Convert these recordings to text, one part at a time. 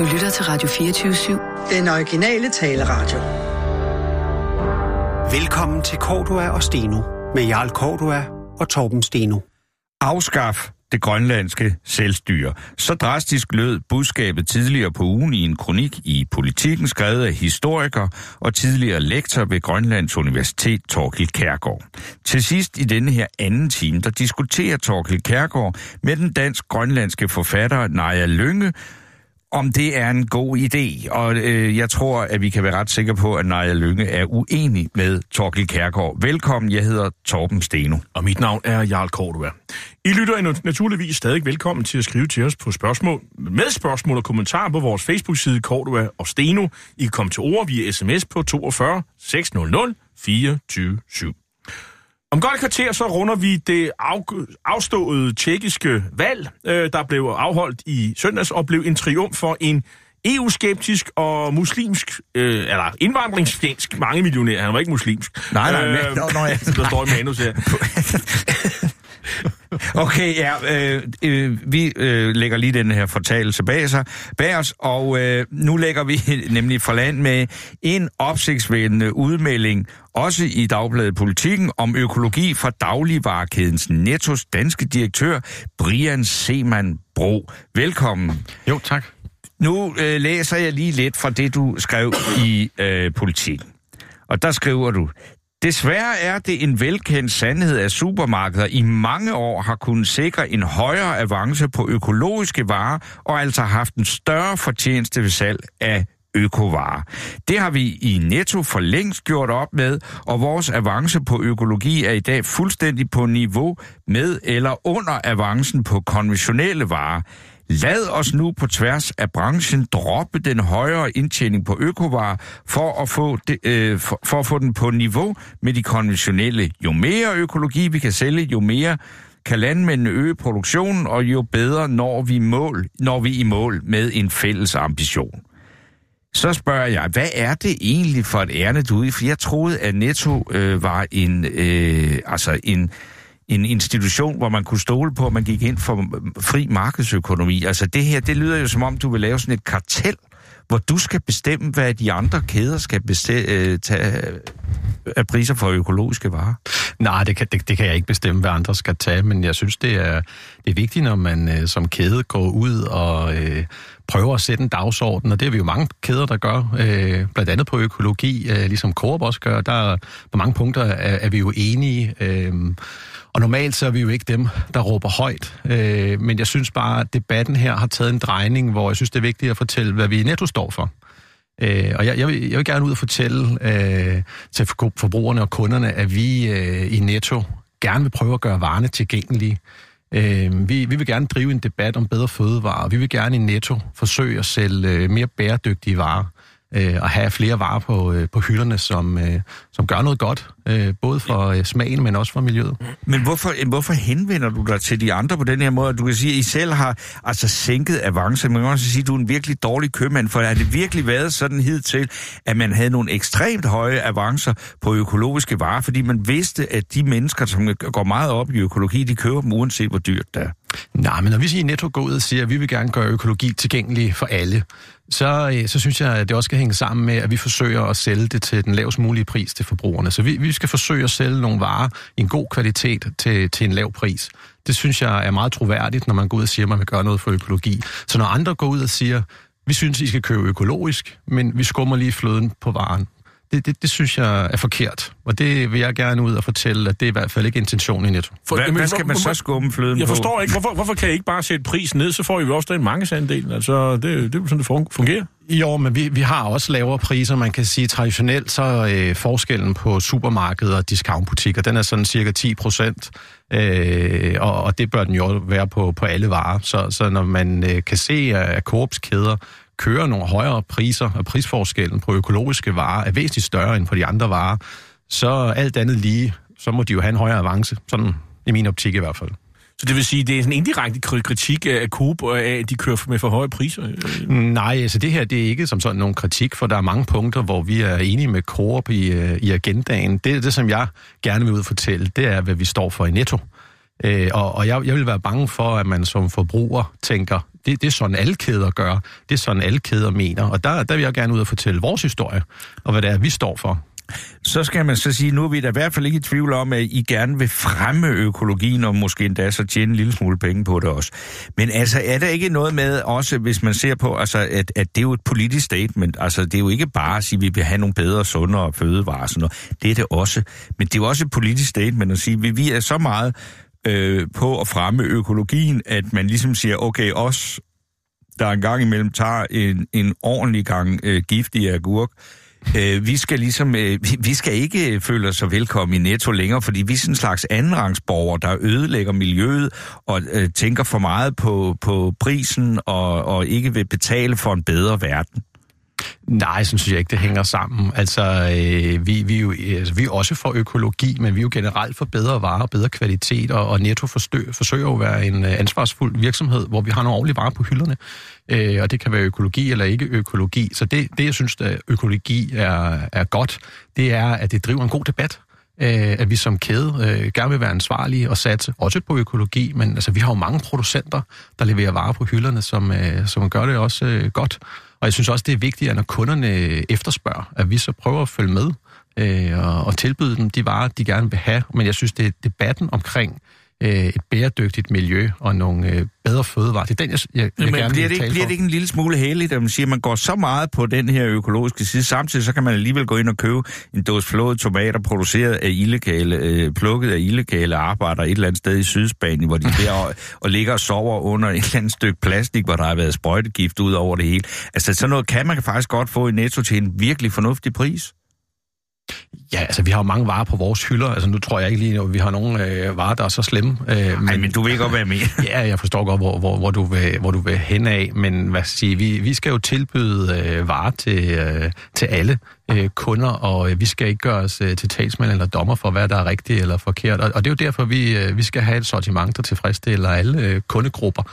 Du lytter til Radio 24/7. Den originale taleradio. Velkommen til Cordua og Steno med Jarl Cordua og Torben Steno. Afskaf det grønlandske selvstyre. Så drastisk lød budskabet tidligere på ugen i en kronik i Politiken, skrevet af historiker og tidligere lektor ved Grønlands Universitet, Thorkild Kjærgaard. Til sidst i denne her anden time, der diskuterer Thorkild Kjærgaard med den dansk-grønlandske forfatter Naja Lynge, om det er en god idé. Og jeg tror, at vi kan være ret sikre på, at Naja Lynge er uenig med Thorkild Kjærgaard. Velkommen, jeg hedder Torben Steno. Og mit navn er Jarl Cordua. I lytter naturligvis stadig velkommen til at skrive til os på spørgsmål. Med spørgsmål og kommentarer på vores Facebook-side Cordua og Steno. I kan komme til ord via sms på 42 600 24 Om godt et kvarter så runder vi det afståede tjekkiske valg, der blev afholdt i søndags og blev en triumf for en EU-skeptisk og muslimsk, eller indvandringsfjendsk mangemillionær. Han var ikke muslimsk. Nej. Der står i manus her. Okay, ja, vi lægger lige den her fortalelse bag os, og nu lægger vi nemlig for land med en opsigtsvækkende udmelding, også i Dagbladet Politiken, om økologi fra dagligvarekædens Nettos danske direktør, Brian Seemann Bro. Velkommen. Jo, tak. Nu læser jeg lige lidt fra det, du skrev i Politiken. Og der skriver du: Desværre er det en velkendt sandhed, at supermarkeder i mange år har kunnet sikre en højere avance på økologiske varer, og altså haft en større fortjeneste ved salg af økovarer. Det har vi i Netto for længst gjort op med, og vores avance på økologi er i dag fuldstændig på niveau med eller under avancen på konventionelle varer. Lad os nu på tværs af branchen droppe den højere indtjening på økovarer for at få den på niveau med de konventionelle. Jo mere økologi vi kan sælge, jo mere kan landmændene øge produktionen, og jo bedre når vi i mål med en fælles ambition. Så spørger jeg, hvad er det egentlig for et ærne, du er i? For jeg troede, at Netto var en institution, hvor man kunne stole på, at man gik ind for fri markedsøkonomi. Altså det her, det lyder jo som om, du vil lave sådan et kartel, hvor du skal bestemme, hvad de andre kæder skal tage af priser for økologiske varer. Nej, det kan jeg ikke bestemme, hvad andre skal tage, men jeg synes, det er vigtigt, når man som kæde går ud og prøver at sætte en dagsorden, og det er vi jo mange kæder, der gør, blandt andet på økologi, ligesom Coop også gør. Der på mange punkter er vi jo enige, og normalt så er vi jo ikke dem, der råber højt. Men jeg synes bare, at debatten her har taget en drejning, hvor jeg synes, det er vigtigt at fortælle, hvad vi i Netto står for. Og jeg vil gerne ud og fortælle til forbrugerne og kunderne, at vi i Netto gerne vil prøve at gøre varerne tilgængelige. Vi vil gerne drive en debat om bedre fødevarer. Vi vil gerne i Netto forsøge at sælge mere bæredygtige varer. Og have flere varer på hylderne, som gør noget godt, både for smagen, men også for miljøet. Men hvorfor henvender du dig til de andre på den her måde? Du kan sige, at I selv har sænket avance, men man kan også sige, at du er en virkelig dårlig købmand, for har det virkelig været sådan hidtil, at man havde nogle ekstremt høje avancer på økologiske varer, fordi man vidste, at de mennesker, som går meget op i økologi, de køber dem uanset hvor dyrt det er? Nej, men når vi siger Netto går ud og siger, at vi vil gerne gøre økologi tilgængelig for alle, så synes jeg, at det også skal hænge sammen med, at vi forsøger at sælge det til den lavest mulige pris til forbrugerne. Så vi skal forsøge at sælge nogle varer i en god kvalitet til en lav pris. Det synes jeg er meget troværdigt, når man går ud og siger, at man vil gøre noget for økologi. Så når andre går ud og siger, vi synes, I skal købe økologisk, men vi skummer lige fløden på varen, det synes jeg er forkert. Og det vil jeg gerne ud og fortælle, at det er i hvert fald ikke intentionen i Netto. Hvad skal man så skumme fløden på? Jeg forstår ikke, hvorfor kan I ikke bare sætte prisen ned, så får I jo også en markedsandel. Altså, det er sådan, det fungerer. Jo, men vi har også lavere priser. Man kan sige, traditionelt så forskellen på supermarkeder og discountbutikker, den er sådan cirka 10%. Og det bør den jo være på alle varer. Så når man kan se, at Coops kæder kører nogle højere priser, og prisforskellen på økologiske varer er væsentligt større end på de andre varer, så alt andet lige, så må de jo have en højere avance. Sådan i min optik i hvert fald. Så det vil sige, det er sådan en indirekte kritik af Coop, og af, at de kører med for høje priser? Nej, altså det her, det er ikke som sådan nogen kritik, for der er mange punkter, hvor vi er enige med Coop i agendaen. Det, som jeg gerne vil ud fortælle, det er, hvad vi står for i Netto. Og jeg vil være bange for, at man som forbruger tænker, det er sådan, alle kæder gør. Det er sådan, alle kæder mener. Og der vil jeg gerne ud og fortælle vores historie, og hvad det er, vi står for. Så skal man så sige, nu er vi da i hvert fald ikke i tvivl om, at I gerne vil fremme økologien, og måske endda så tjene en lille smule penge på det også. Men altså, er der ikke noget med også, hvis man ser på, altså, at det er jo et politisk statement, altså det er jo ikke bare at sige, at vi vil have nogle bedre, sundere fødevarer og sådan noget. Det er det også. Men det er jo også et politisk statement at sige, at vi er så meget på at fremme økologien, at man ligesom siger, okay, os, der en gang imellem tager en ordentlig gang giftig agurk, vi skal ikke føle os så velkommen i Netto længere, fordi vi er sådan en slags andenrangsborgere, der ødelægger miljøet og tænker for meget på prisen og ikke vil betale for en bedre verden. Nej, synes jeg ikke, det hænger sammen. Altså, vi er også for økologi, men vi er jo generelt for bedre varer, bedre kvalitet, og Netto forsøger jo at være en ansvarsfuld virksomhed, hvor vi har nogle ordentlige varer på hylderne. Og det kan være økologi eller ikke økologi. Så det jeg synes, at økologi er godt, det er, at det driver en god debat. At vi som kæde gerne vil være ansvarlige og satse også på økologi, men altså, vi har jo mange producenter, der leverer varer på hylderne, som gør det også godt. Og jeg synes også, det er vigtigt, at når kunderne efterspørger, at vi så prøver at følge med og tilbyde dem de varer, de gerne vil have. Men jeg synes, det er debatten omkring et bæredygtigt miljø og nogle bedre fødevarer. Det er den, jeg gerne vil tale for. Bliver det ikke en lille smule heldigt, at man siger, at man går så meget på den her økologiske side, samtidig så kan man alligevel gå ind og købe en dåse flåede tomater, produceret af plukket af illegale arbejdere et eller andet sted i Sydspanien, hvor de der og ligger og sover under et eller andet stykke plastik, hvor der har været sprøjtegift ud over det hele. Altså sådan noget kan man faktisk godt få i Netto til en virkelig fornuftig pris. Ja, altså vi har jo mange varer på vores hylder. Altså nu tror jeg ikke lige, at vi har nogle varer, der er så slemme. Men du ved godt, hvad jeg mener. Ja, jeg forstår godt, hvor du vil hen af. Men hvad skal jeg sige, vi skal jo tilbyde varer til alle kunder, og vi skal ikke gøre os til talsmænd eller dommer for, hvad der er rigtigt eller forkert. Og det er jo derfor, vi skal have et sortiment, der tilfredsstiller alle kundegrupper.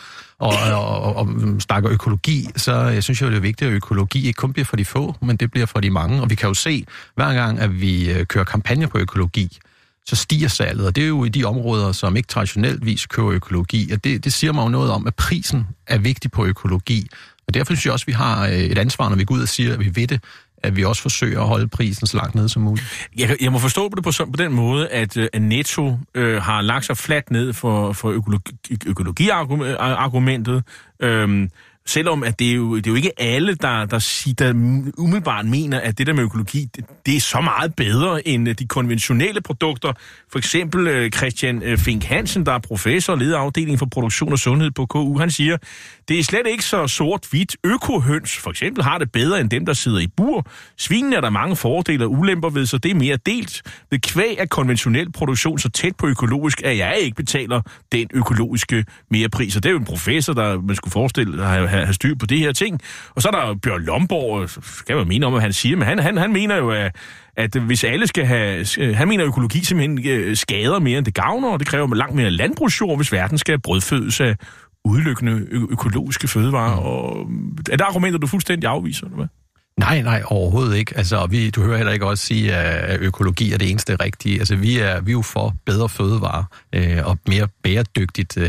Og snakker økologi, så jeg synes jo, det er vigtigt, at økologi ikke kun bliver for de få, men det bliver for de mange. Og vi kan jo se, hver gang, at vi kører kampagner på økologi, så stiger salget. Og det er jo i de områder, som ikke traditioneltvis kører økologi. Og det siger mig jo noget om, at prisen er vigtig på økologi. Og derfor synes jeg også, at vi har et ansvar, når vi går ud og siger, at vi ved det, at vi også forsøger at holde prisen så langt ned som muligt. Jeg må forstå det på den måde, at Netto har lagt sig fladt ned for økologiargumentet, selvom at det er jo ikke alle, der umiddelbart mener, at det der med økologi, det er så meget bedre end de konventionelle produkter. For eksempel Christian Fink Hansen, der er professor og leder afdelingen for produktion og sundhed på KU, han siger, det er slet ikke så sort-hvidt. Økohøns for eksempel har det bedre end dem, der sidder i bur. Svinene er der mange fordele og ulemper ved, så det er mere delt. Ved kvæg af konventionel produktion så tæt på økologisk, at jeg ikke betaler den økologiske merepris. Og det er jo en professor, der man skulle forestille at have styr på det her ting. Og så er der Bjørn Lomborg, skal man mene om, hvad han siger, men han mener jo, at hvis alle skal have... Han mener, at økologi simpelthen skader mere, end det gavner, og det kræver langt mere landbrugsjord, hvis verden skal brødfødes af udelukkende økologiske fødevarer. Og er der argumenter, du fuldstændig afviser, eller hvad? Nej, overhovedet ikke. Altså, du hører heller ikke også sige, at økologi er det eneste rigtige. Altså, vi er jo for bedre fødevarer og mere bæredygtigt,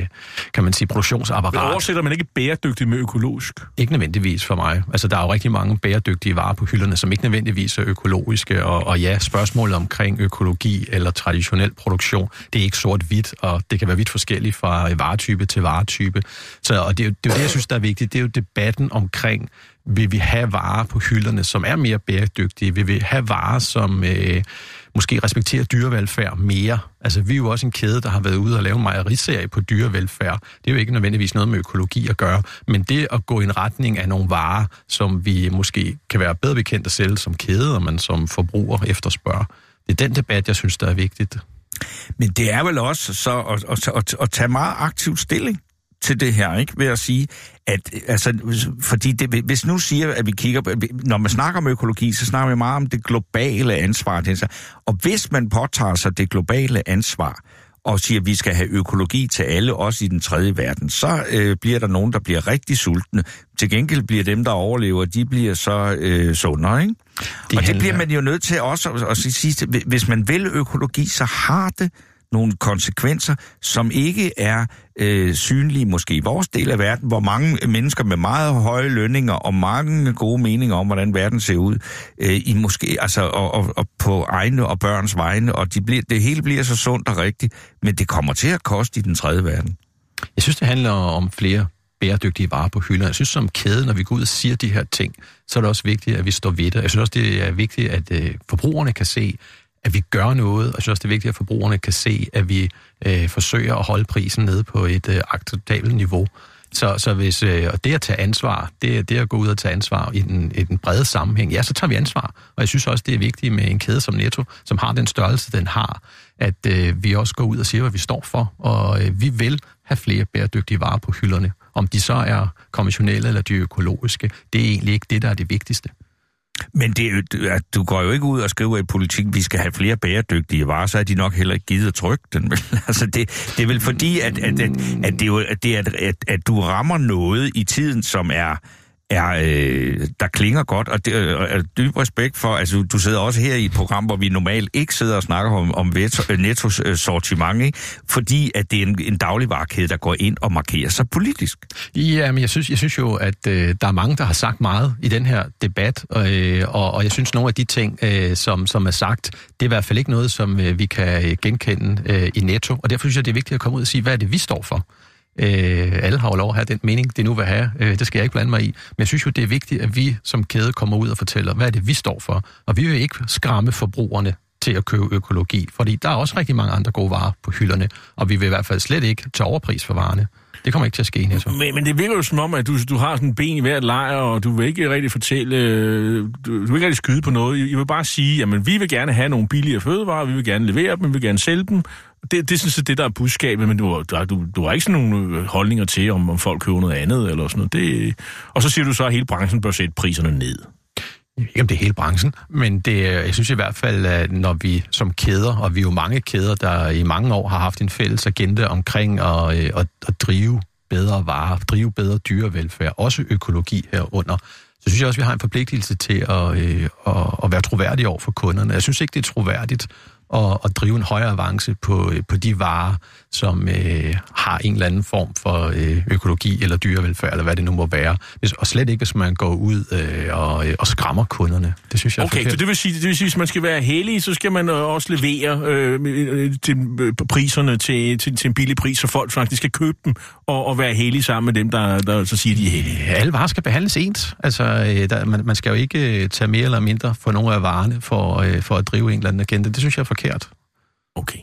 kan man sige, produktionsapparat. Men oversætter man ikke bæredygtigt med økologisk? Ikke nødvendigvis for mig. Altså, der er jo rigtig mange bæredygtige varer på hylderne, som ikke nødvendigvis er økologiske. Og ja, spørgsmålet omkring økologi eller traditionel produktion, det er ikke sort-hvidt, og det kan være vidt forskelligt fra varetype til varetype. Og det er jo det, jeg synes, der er vigtigt. Det er jo debatten omkring, vil vi have varer på hylderne, som er mere bæredygtige? Vil vi have varer, som måske respekterer dyrevelfærd mere? Altså, vi er jo også en kæde, der har været ude og lave en mejeriserie på dyrevelfærd. Det er jo ikke nødvendigvis noget med økologi at gøre, men det at gå i en retning af nogle varer, som vi måske kan være bedre bekendt at sælge som kæde, og man som forbruger efterspørger. Det er den debat, jeg synes, der er vigtigt. Men det er vel også så at tage meget aktiv stilling til det her, ikke? Ved at sige, at altså, fordi hvis nu siger, at vi kigger, når man snakker om økologi, så snakker vi meget om det globale ansvar. Og hvis man påtager sig det globale ansvar, og siger, at vi skal have økologi til alle, også i den tredje verden, så bliver der nogen, der bliver rigtig sultne. Til gengæld bliver dem, der overlever, de bliver så sundere, ikke? Og det bliver man jo nødt til også at sige, hvis man vil økologi, så har det nogle konsekvenser, som ikke er synlige måske i vores del af verden, hvor mange mennesker med meget høje lønninger og mange gode meninger om, hvordan verden ser ud, i måske, altså, og på egne og børns vegne, og det hele bliver så sundt og rigtigt, men det kommer til at koste i den tredje verden. Jeg synes, det handler om flere bæredygtige varer på hylder. Jeg synes, som kæde, når vi går ud og siger de her ting, så er det også vigtigt, at vi står ved det. Jeg synes også, det er vigtigt, at forbrugerne kan se, at vi gør noget, og jeg synes også, det er vigtigt, at forbrugerne kan se, at vi forsøger at holde prisen nede på et acceptabelt niveau. Så hvis og det at tage ansvar, det at gå ud og tage ansvar i den brede sammenhæng, ja, så tager vi ansvar. Og jeg synes også, det er vigtigt med en kæde som Netto, som har den størrelse, den har, at vi også går ud og siger, hvad vi står for, og vi vil have flere bæredygtige varer på hylderne. Om de så er konventionelle eller de økologiske, det er egentlig ikke det, der er det vigtigste. Men du går jo ikke ud og skriver i politik, at vi skal have flere bæredygtige varer, så er de nok heller ikke givet at trykke den. Altså det er vel fordi, at du rammer noget i tiden, som der klinger godt, og det er dyb respekt for, altså du sidder også her i et program, hvor vi normalt ikke sidder og snakker om Nettos sortiment, ikke? Fordi at det er en dagligvarekæde, der går ind og markerer sig politisk. Ja, men jeg synes jo, at der er mange, der har sagt meget i den her debat, og jeg synes, nogle af de ting, som er sagt, det er i hvert fald ikke noget, som vi kan genkende i Netto, og derfor synes jeg, det er vigtigt at komme ud og sige, hvad er det, vi står for. Alle har jo lov at have den mening, det nu vil have. Det skal jeg ikke blande mig i. Men jeg synes jo, det er vigtigt, at vi som kæde kommer ud og fortæller, hvad er det, vi står for. Og vi vil ikke skræmme forbrugerne til at købe økologi, fordi der er også rigtig mange andre gode varer på hylderne, og vi vil i hvert fald slet ikke tage overpris for varerne. Det kommer ikke til at ske, Netto. Men det virker jo som om, at du har sådan en ben i hvert lejr, og du vil ikke rigtig fortælle, du vil ikke rigtig skyde på noget. I vil bare sige, jamen vi vil gerne have nogle billigere fødevarer, vi vil gerne levere dem, vi vil gerne sælge dem. Det er sådan det, der er budskabet, men du har ikke sådan nogle holdninger til, om folk køber noget andet, eller sådan noget. Og så siger du så, at hele branchen bør sætte priserne ned. Ikke om det er hele branchen, men jeg synes i hvert fald, at når vi som kæder, og vi er jo mange kæder, der i mange år har haft en fælles agenda omkring at drive bedre varer, drive bedre dyrevelfærd, også økologi herunder, så synes jeg også, at vi har en forpligtelse til at være troværdige over for kunderne. Jeg synes ikke, det er troværdigt at drive en højere avance på de varer, som har en eller anden form for økologi eller dyrevelfærd, eller hvad det nu må være. Og slet ikke, hvis man går ud og skræmmer kunderne. Det synes jeg er forkert. Så det vil sige, hvis man skal være heldig, så skal man også levere til priserne til en billig pris, så folk faktisk skal købe dem, og være heldige sammen med dem, der så siger, de er heldige. Alle varer skal behandles ens. Altså, man skal jo ikke tage mere eller mindre for nogle af varerne for at drive en eller anden agenda. Det synes jeg er forkert. Okay.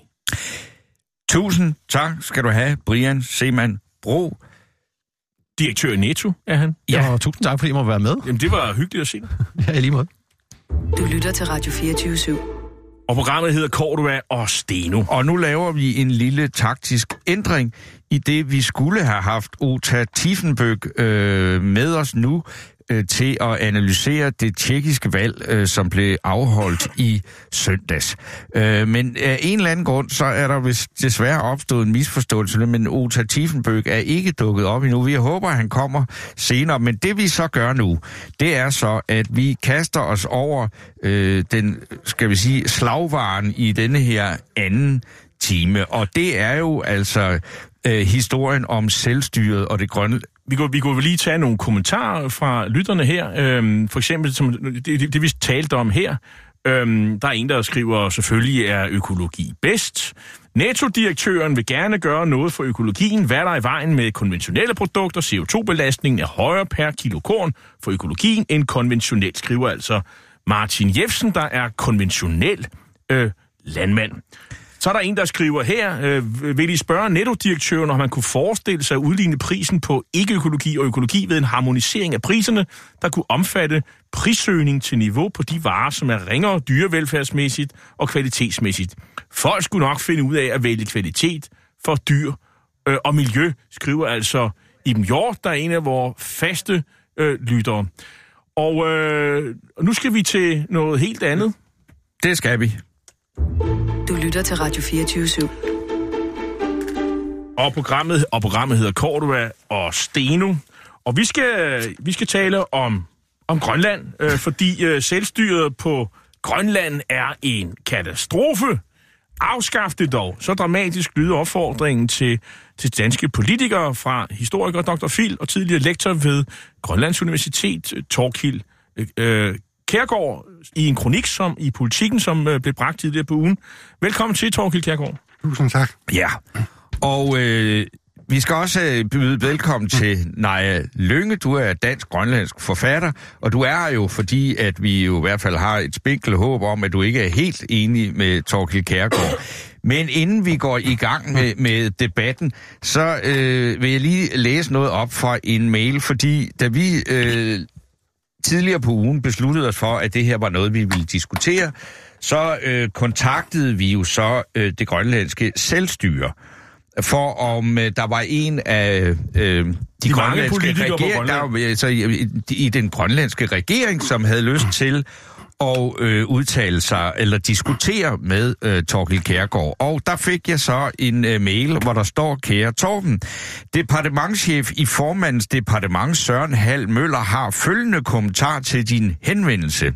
Tusind tak skal du have, Brian Seemann Bro. Direktør i Netto er han. Ja, og tusind tak, fordi I må være med. Jamen, det var hyggeligt at se. Ja, lige måde. Du lytter til Radio 24/7. Og programmet hedder Cordua og Steno. Og nu laver vi en lille taktisk ændring i det, vi skulle have haft Ota Tiefenbøck med os nu til at analysere det tjekkiske valg, som blev afholdt i søndags. Men af en eller anden grund, så er der vist desværre opstået en misforståelse, men Ota Tiefenbøck er ikke dukket op endnu. Vi håber, at han kommer senere, men det vi så gør nu, det er så, at vi kaster os over den, skal vi sige, slagvaren i denne her anden time, og det er jo altså historien om selvstyret og det grønne. Vi kunne lige tage nogle kommentarer fra lytterne her. For eksempel, som det vi talte om her. Der er en, der skriver, selvfølgelig er økologi bedst. Netto-direktøren vil gerne gøre noget for økologien. Hvad der er i vejen med konventionelle produkter? CO2-belastningen er højere per kilo korn for økologien end konventionelt, skriver altså Martin Jefsen, der er konventionel landmand. Så er der en, der skriver her, vil I spørge Netto-direktøren, om man kunne forestille sig at udligne prisen på ikke-økologi og økologi ved en harmonisering af priserne, der kunne omfatte prissøgning til niveau på de varer, som er ringere dyrevelfærdsmæssigt og kvalitetsmæssigt. Folk skulle nok finde ud af at vælge kvalitet for dyr og miljø, skriver altså Iben Hjort, der er en af vores faste lyttere. Og nu skal vi til noget helt andet. Det skal vi. Du lytter til Radio 24/7. Og programmet hedder Cordua og Steno. Og vi skal tale om Grønland, fordi selvstyret på Grønland er en katastrofe. Afskaf det dog. Så dramatisk lyder opfordringen til danske politikere fra historiker Dr. Phil og tidligere lektor ved Grønlands Universitet, Thorkild Kjærgaard, i en kronik i Politikken, som blev bragt tidligere på ugen. Velkommen til, Thorkild Kjærgaard. Tusind tak. Ja, og vi skal også byde velkommen til Naja Lynge. Du er dansk-grønlandsk forfatter, og du er jo, fordi at vi jo i hvert fald har et spinkelt håb om, at du ikke er helt enig med Thorkild Kjærgaard. Men inden vi går i gang med debatten, så vil jeg lige læse noget op fra en mail, fordi da vi tidligere på ugen besluttede os for, at det her var noget, vi ville diskutere, så kontaktede vi jo så det grønlandske selvstyre, for om der var en af de grønlandske regeringer, i den grønlandske regering, som havde lyst til at udtale sig eller diskutere med Thorkild Kjærgaard. Og der fik jeg så en mail, hvor der står: Kære Torben, departementschef i formandens departement Søren Hall Møller har følgende kommentar til din henvendelse.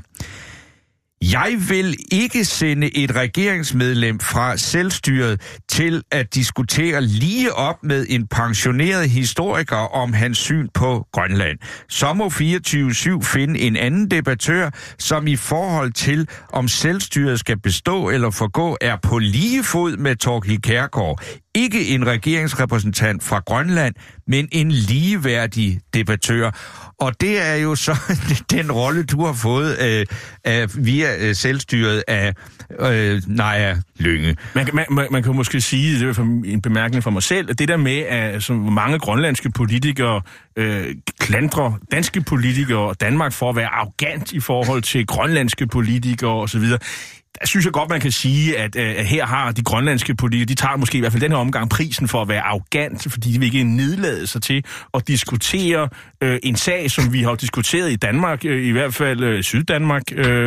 Jeg vil ikke sende et regeringsmedlem fra selvstyret til at diskutere lige op med en pensioneret historiker om hans syn på Grønland. Så må 24/7 finde en anden debattør, som i forhold til, om selvstyret skal bestå eller forgå, er på lige fod med Thorkild Kjærgaard. Ikke en regeringsrepræsentant fra Grønland, men en ligeværdig debattør. Og det er jo så den rolle, du har fået via selvstyret af Naja Lynge. Man kan måske sige, det er en bemærkning fra mig selv, at det der med, at så mange grønlandske politikere klandrer danske politikere og Danmark for at være arrogant i forhold til grønlandske politikere osv., jeg synes jeg godt, man kan sige, at her har de grønlandske politikere, de tager måske i hvert fald den her omgang prisen for at være arrogant, fordi de vil ikke nedlade sig til at diskutere en sag, som vi har diskuteret i Danmark, i hvert fald Syddanmark,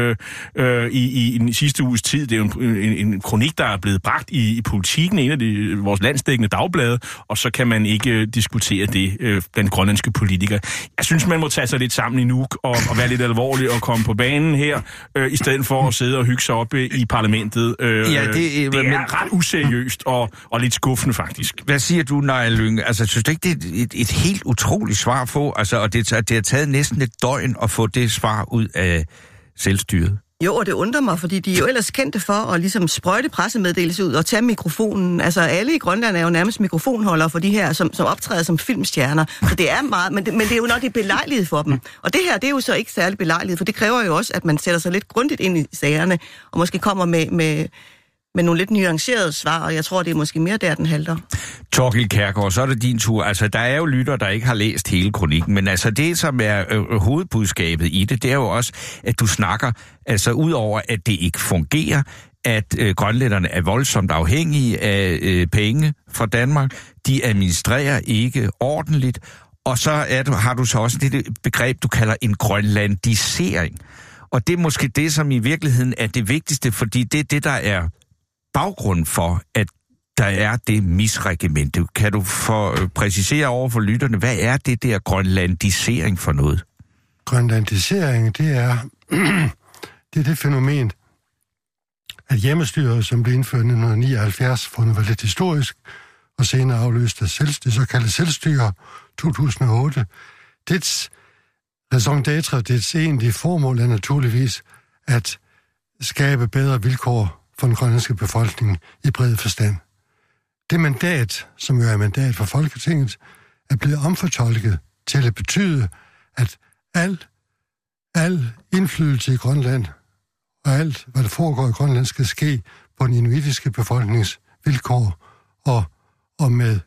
i den sidste uges tid. Det er jo en kronik, der er blevet bragt i Politikken, en af vores landsdækkende dagblade, og så kan man ikke diskutere det blandt grønlandske politikere. Jeg synes, man må tage sig lidt sammen i Nuuk og være lidt alvorlig og komme på banen her, i stedet for at sidde og hygge sig op i parlamentet. Det er ret useriøst og lidt skuffende, faktisk. Hvad siger du, Naja Lynge? Altså, synes du ikke, det er et helt utroligt svar at få? Altså, og det har taget næsten et døgn at få det svar ud af selvstyret. Jo, og det undrer mig, fordi de er jo ellers kendte for at ligesom sprøjte pressemeddelelse ud og tage mikrofonen. Altså, alle i Grønland er jo nærmest mikrofonholdere for de her, som optræder som filmstjerner. Så det er meget, men det er jo nok det belejlighed for dem. Og det her, det er jo så ikke særlig belejlighed, for det kræver jo også, at man sætter sig lidt grundigt ind i sagerne, og måske kommer med nogle lidt nuancerede svar, og jeg tror, det er måske mere der, den halter. Thorkild Kjærgaard, så er det din tur. Altså, der er jo lytter, der ikke har læst hele kronikken, men altså det, som er hovedbudskabet i det, det er jo også, at du snakker, altså udover, at det ikke fungerer, at grønlænderne er voldsomt afhængige af penge fra Danmark, de administrerer ikke ordentligt, og så har du så også det begreb, du kalder en grønlandisering. Og det er måske det, som i virkeligheden er det vigtigste, fordi det er det, der er baggrunden for, at der er det misregiment. Kan du præcisere over for lytterne, hvad er det der grønlandisering for noget? Grønlandisering, det er det fænomen, at hjemmestyret, som blev indført i 1979, for noget var lidt historisk, og senere afløst af det såkaldte selvstyre 2008. Dets raison d'être, dets egentlige formål er naturligvis at skabe bedre vilkår for den grønlandske befolkning i bred forstand. Det mandat, som jo er mandat for Folketinget, er blevet omfortolket til at betyde, at al indflydelse i Grønland og alt, hvad der foregår i Grønland, skal ske på den inuitiske befolknings vilkår og med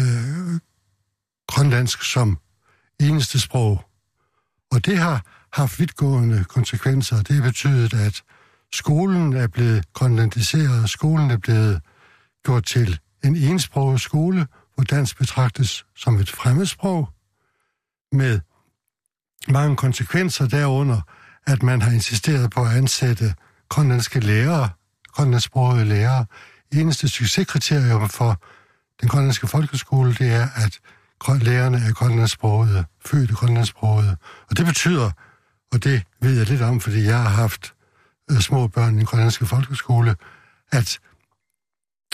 grønlandsk som eneste sprog. Og det har haft vidtgående konsekvenser. Det har betydet, at skolen er blevet grønlandiseret, skolen er blevet gjort til en ensproget skole, hvor dansk betragtes som et fremmedsprog, med mange konsekvenser derunder, at man har insisteret på at ansætte grønlandske lærere, grønlandsksprogede lærere. Eneste succeskriterium for den grønlandske folkeskole, det er, at lærerne er grønlandssprogede, fødte grønlandssprogede. Og det betyder, og det ved jeg lidt om, fordi jeg har haft små børn i den grønlandske folkeskole, at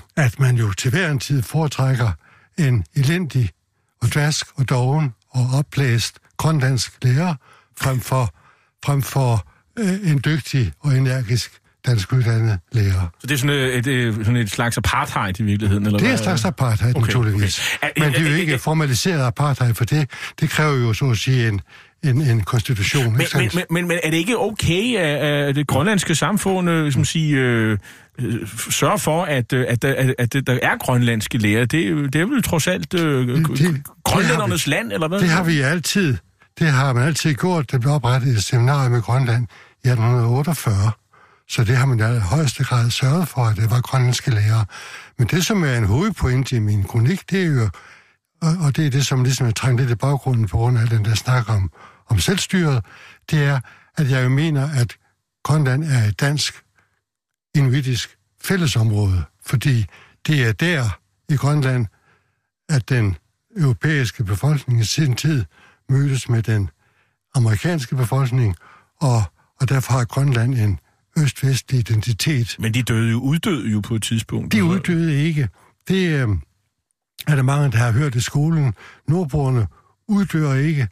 at man jo til hver en tid foretrækker en elendig og dvask og doven og opblæst grønlandsk lærer frem for en dygtig og energisk dansk uddannet lærer. Så det er sådan et slags apartheid i virkeligheden? Eller det er et slags apartheid, naturligvis. Okay. Men det er jo ikke formaliseret apartheid, for det kræver jo så at sige en konstitution. Men er det ikke okay, at det grønlandske samfund som siger, sørger for, at der er grønlandske lærer? Det er vel trods alt grønlændernes land, eller hvad? Det har vi altid. Det har man altid gjort. Det blev oprettet et seminarium i Grønland i 1848. Så det har man i højeste grad sørget for, at det var grønlandske lærere. Men det, som er en hovedpointe i min kronik, det er jo, og det er det, som ligesom er trængt lidt i baggrunden på grund af den der snak om selvstyret, det er, at jeg jo mener, at Grønland er et dansk inuitisk fællesområde, fordi det er der i Grønland, at den europæiske befolkning i sin tid mødtes med den amerikanske befolkning, og derfor har Grønland en øst-vestlig identitet. Men de uddøde jo på et tidspunkt. De uddøde ikke. Det er der mange, der har hørt i skolen. Nordboerne uddør ikke.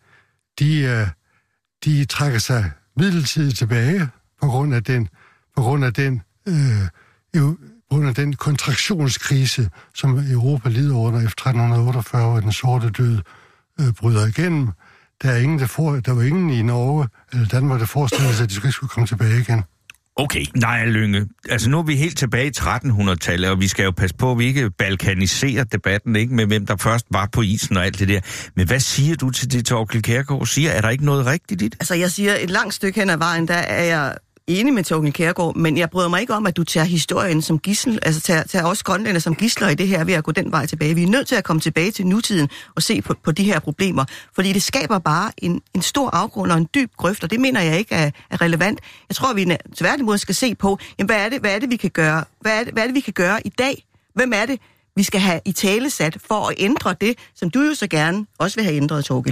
De trækker sig midlertidigt tilbage på grund af den kontraktionskrise, som Europa lider under efter 1348, hvor den sorte død bryder igennem. Der var ingen i Norge eller Danmark, der forestillede sig, at de skulle komme tilbage igen. Okay. Nej, Lynge. Altså nu er vi helt tilbage i 1300-tallet, og vi skal jo passe på, at vi ikke balkaniserer debatten, ikke, med hvem der først var på isen og alt det der. Men hvad siger du til det, Thorkild Kjærgaard siger? Er der ikke noget rigtigt i det? Altså jeg siger, et langt stykke hen ad vejen, der er jeg enig med Thorkild Kjærgaard, men jeg bryder mig ikke om, at du tager historien som gidsel, altså tager også grønlænder som gidsler i det her ved at gå den vej tilbage. Vi er nødt til at komme tilbage til nutiden og se på de her problemer, fordi det skaber bare en stor afgrund og en dyb grøft, og det mener jeg ikke er relevant. Jeg tror, vi tværtimod skal se på, jamen, hvad er det, vi kan gøre? Hvad er det, vi kan gøre i dag? Hvem er det, vi skal have i talesat for at ændre det, som du jo så gerne også vil have ændret, Thorkild?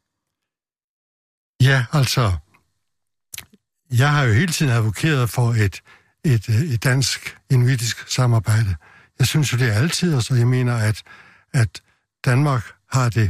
Ja, altså jeg har jo hele tiden advokeret for et dansk inuitisk samarbejde. Jeg synes jo, det er altid, og så jeg mener, at Danmark har det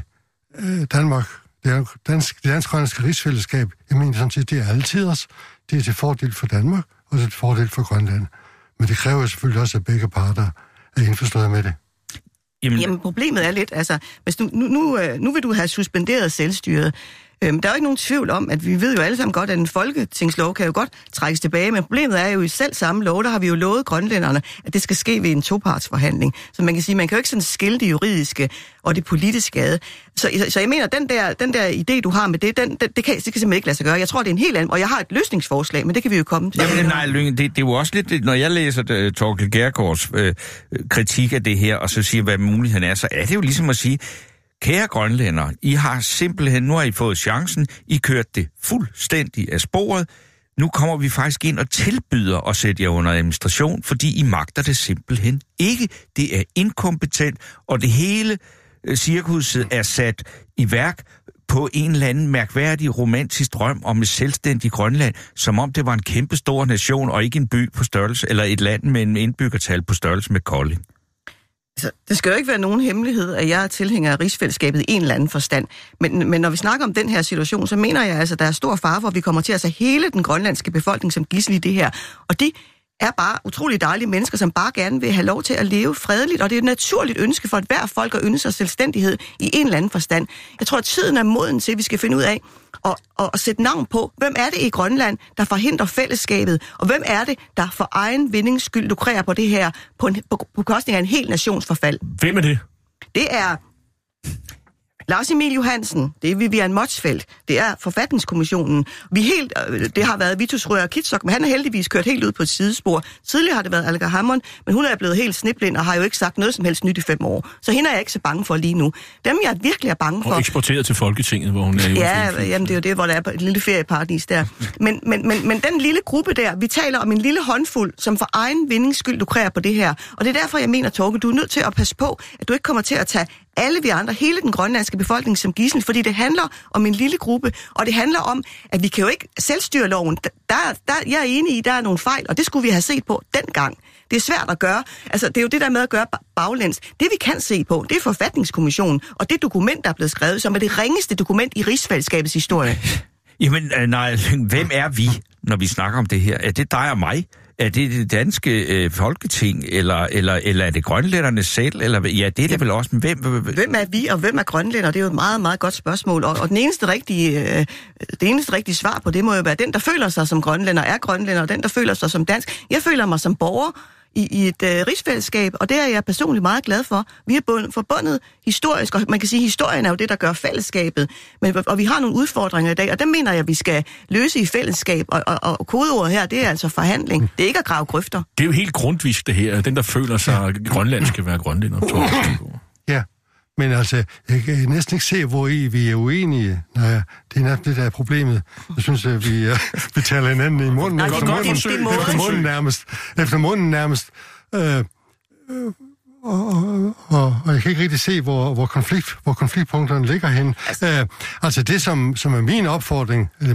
dansk-grønlandske rigsfællesskab, jeg mener sådan set, det er altid os. Det er til fordel for Danmark, og det er til fordel for Grønland. Men det kræver selvfølgelig også, at begge parter er indforstået med det. Jamen problemet er lidt, altså, hvis nu vil du have suspenderet selvstyret. Der er jo ikke nogen tvivl om, at vi ved jo alle sammen godt, at en folketingslov kan jo godt trækkes tilbage, men problemet er jo i selv samme lov, der har vi jo lovet grønlænderne, at det skal ske ved en topartsforhandling. Så man kan sige, man kan jo ikke sådan skille det juridiske og det politiske ad. Så jeg mener, den der idé, du har med det, det kan simpelthen ikke lade sig gøre. Jeg tror, det er en helt anden, og jeg har et løsningsforslag, men det kan vi jo komme til. Jamen nej, Lynge, det er jo også lidt, når jeg læser Thorkild Kjærgaards kritik af det her, og så siger, hvad muligheden er, så er det jo ligesom at sige, kære grønlændere, I har simpelthen, nu har I fået chancen, I kørt det fuldstændig af sporet. Nu kommer vi faktisk ind og tilbyder at sætte jer under administration, fordi I magter det simpelthen ikke. Det er inkompetent, og det hele cirkuset er sat i værk på en eller anden mærkværdig romantisk drøm om et selvstændigt Grønland, som om det var en kæmpe stor nation og ikke en by på størrelse, eller et land med en indbyggertal på størrelse med Kolding. Altså, det skal jo ikke være nogen hemmelighed, at jeg er tilhænger af rigsfællesskabet i en eller anden forstand. Men når vi snakker om den her situation, så mener jeg altså, at der er stor fare for, at vi kommer til at se hele den grønlandske befolkning som gidsel i det her. Og de er bare utrolig dejlige mennesker, som bare gerne vil have lov til at leve fredeligt, og det er et naturligt ønske for hver folk at ønske sig selvstændighed i en eller anden forstand. Jeg tror, at tiden er moden til, at vi skal finde ud af og sætte navn på, hvem er det i Grønland, der forhindrer fællesskabet, og hvem er det, der for egen vindings skyld lukrerer på det her på kostning af en hel nations forfald. Hvem er det? Det er Lars Emil Johansen, det er Vivian Motzfeldt, det er Forfatningskommissionen. Det har været Vitus Røger Kitzok, men han er heldigvis kørt helt ud på et sidespor. Tidligere har det været Alga Hammond, men hun er blevet helt sniblind og har jo ikke sagt noget som helst nyt i 5 år. Så hende er jeg ikke så bange for lige nu. Dem, jeg virkelig er bange for... Og eksporteret til Folketinget, hvor hun er... Ja, jamen det er jo det, hvor der er et lille ferieparadis der. Men den lille gruppe der, vi taler om en lille håndfuld, som for egen vindings skyld lukrerer på det her. Og det er derfor, jeg mener, Thorkild, du er nødt til at passe på, at du ikke kommer til at tage alle vi andre, hele den grønlandske befolkning som gidsel, fordi det handler om en lille gruppe, og det handler om, at vi kan jo ikke selvstyreloven, jeg er enig i, der er nogle fejl, og det skulle vi have set på dengang. Det er svært at gøre. Altså, det er jo det der med at gøre baglæns. Det vi kan se på, det er forfatningskommissionen, og det dokument, der er blevet skrevet, som er det ringeste dokument i rigsfællesskabets historie. Jamen, nej, hvem er vi, når vi snakker om det her? Er det dig og mig? Er det det danske folketing, eller er det grønlænderne selv? Eller, ja, det er det vel også, men hvem er vi, og hvem er grønlænder? Det er jo et meget, meget godt spørgsmål. Og det eneste rigtige svar på det må jo være, den, der føler sig som grønlænder, er grønlænder, og den, der føler sig som dansk. Jeg føler mig som borger i et rigsfællesskab, og det er jeg personligt meget glad for. Vi er forbundet historisk, og man kan sige, at historien er jo det, der gør fællesskabet. Og vi har nogle udfordringer i dag, og dem mener jeg, at vi skal løse i fællesskab. Og kodeordet her, det er altså forhandling. Det er ikke at grave grøfter. Det er jo helt grundvist det her. Den, der føler sig grønlandsk, skal være grønlænder. Ja, men altså, jeg kan næsten ikke se, hvor vi er uenige. Nej, det er netop det, der er problemet. Jeg synes, at vi taler hinanden i munden. Efter munden nærmest. Og jeg kan ikke rigtig se, hvor konfliktpunkterne ligger hen. Altså det, som er min opfordring, eller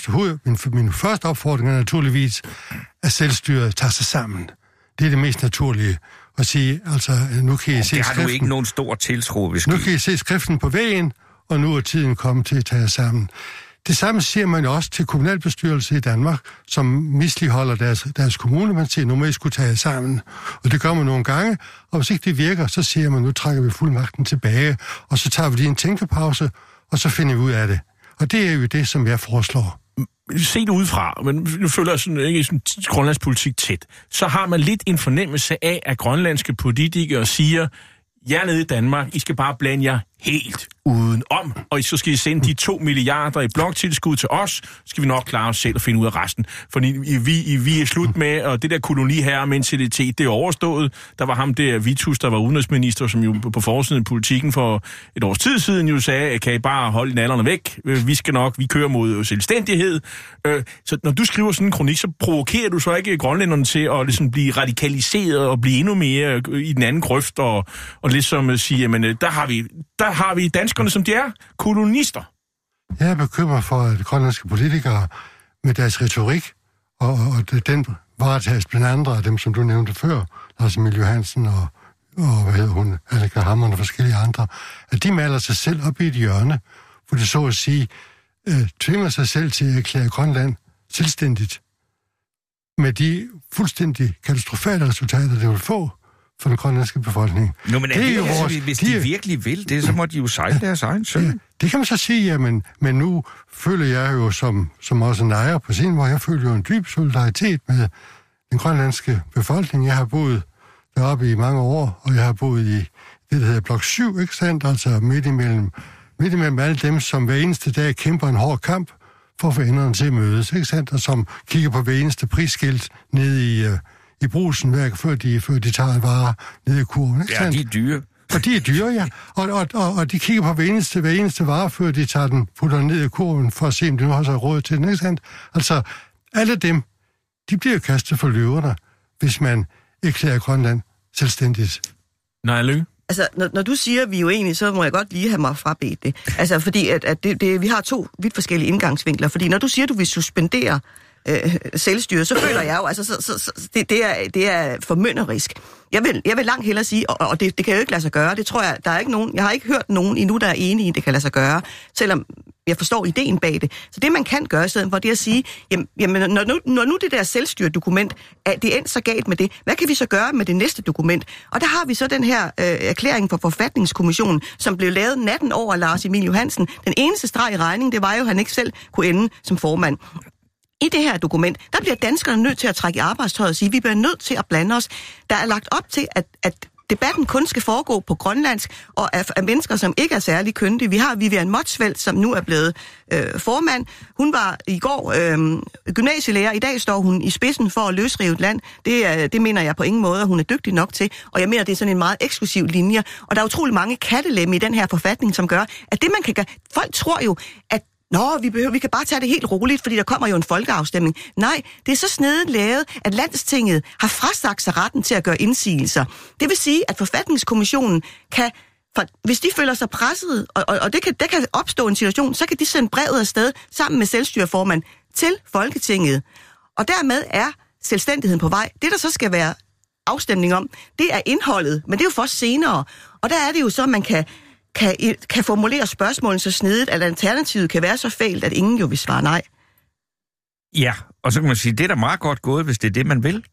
min første opfordring er naturligvis, at selvstyret tager sig sammen. Det er det mest naturlige. At sige, altså, nu kan I se det har skriften. Du ikke nogen stor tiltro, hvis nu kan I se skriften på væggen, og nu er tiden kommet til at tage sammen. Det samme siger man jo også til kommunalbestyrelse i Danmark, som misligholder deres kommune. Man siger, nu må I skulle tage sammen. Og det gør man nogle gange, og hvis ikke det virker, så siger man, nu trækker vi fuldmagten tilbage, og så tager vi lige en tænkepause, og så finder vi ud af det. Og det er jo det, som jeg foreslår. Set udefra, men nu føler jeg sådan, ikke sådan grønlandspolitik tæt, så har man lidt en fornemmelse af, at grønlandske politikere siger, jer nede i Danmark, I skal bare blande jer helt udenom, og så skal I sende de 2 milliarder i bloktilskud til os, så skal vi nok klare os selv og finde ud af resten. Fordi vi er slut med, og det der koloniherre-mentalitet, det er overstået. Der var ham der, Vitus, der var udenrigsminister, som jo på forsiden af politikken for et års tid siden jo sagde, kan I bare holde nallerne væk? Vi kører mod selvstændighed. Så når du skriver sådan en kronik, så provokerer du så ikke grønlænderne til at ligesom blive radikaliseret og blive endnu mere i den anden grøft, og ligesom sige, jamen der har vi danskerne, som de er, kolonister. Jeg er bekymret for, at grønlandske politikere med deres retorik, og den varetages blandt andre af dem, som du nævnte før, Lars Emil Johansen og hvad hedder hun, Annika Hammann og forskellige andre, at de maler sig selv op i et hjørne, hvor det så at sige tvinger sig selv til at erklære Grønland selvstændigt, med de fuldstændig katastrofale resultater, det vil få for den grønlandske befolkning. Nå, men hvis de virkelig vil det, så må de jo sejle deres egen søn. Ja, det kan man så sige, jamen, men nu føler jeg jo som også en ejer på sin, hvor jeg føler jo en dyb solidaritet med den grønlandske befolkning. Jeg har boet deroppe i mange år, og jeg har boet i det, der hedder blok 7, ikke sandt? Altså midt imellem alle dem, som hver eneste dag kæmper en hård kamp for at få enderne til at mødes, ikke sandt? Og som kigger på hver eneste prisskilt nede i Brugsen, før de tager en vare ned i kurven. Ikke sandt? Ja, de er dyre. Og de er dyre, ja. Og de kigger på hver eneste vare, før de tager den, putter den ned i kurven, for at se, om de nu har så råd til den, ikke sandt? Altså, alle dem, de bliver kastet for løverne, hvis man erklærer Grønland selvstændigt. Nej, Lø. Altså, når du siger, at vi er uenige, så må jeg godt lige have mig frabedt det. Altså, fordi at vi har 2 vidt forskellige indgangsvinkler. Fordi når du siger, at du vil suspendere selvstyre, så føler jeg jo, altså, det er formynderisk. Jeg vil langt hellere sige, og det kan jo ikke lade sig gøre, det tror jeg, der er ikke nogen, jeg har ikke hørt nogen endnu, der er enige i, det kan lade sig gøre, selvom jeg forstår ideen bag det. Så det, man kan gøre i stedet for, det er at sige, jamen, når nu det der selvstyredokument, det er endt så galt med det, hvad kan vi så gøre med det næste dokument? Og der har vi så den her erklæring fra Forfatningskommissionen, som blev lavet natten over Lars Emil Johansen. Den eneste streg i regningen, det var jo, at han ikke selv kunne ende som formand. I det her dokument, der bliver danskerne nødt til at trække i arbejdstøjet og sige, at vi bliver nødt til at blande os. Der er lagt op til, at debatten kun skal foregå på grønlandsk, og af mennesker, som ikke er særlig kyndige. Vi har Vivian Motzfeldt, som nu er blevet formand. Hun var i går gymnasielærer. I dag står hun i spidsen for at løsrive et land. Det mener jeg på ingen måde, at hun er dygtig nok til. Og jeg mener, det er sådan en meget eksklusiv linje. Og der er utrolig mange kattelemme i den her forfatning, som gør, at det man kan gøre... Folk tror jo, at vi kan bare tage det helt roligt, fordi der kommer jo en folkeafstemning. Nej, det er så snedigt lavet, at Landstinget har frasagt sig retten til at gøre indsigelser. Det vil sige, at Forfatningskommissionen kan, hvis de føler sig presset, og der kan opstå en situation, så kan de sende brevet afsted sammen med selvstyreformand til Folketinget. Og dermed er selvstændigheden på vej. Det, der så skal være afstemning om, det er indholdet, men det er jo først senere. Og der er det jo så, at man kan formulere spørgsmålen så snedigt, at alternativet kan være så fælt, at ingen jo vil svare nej. Ja, og så kan man sige, det er da meget godt gået, hvis det er det, man vil.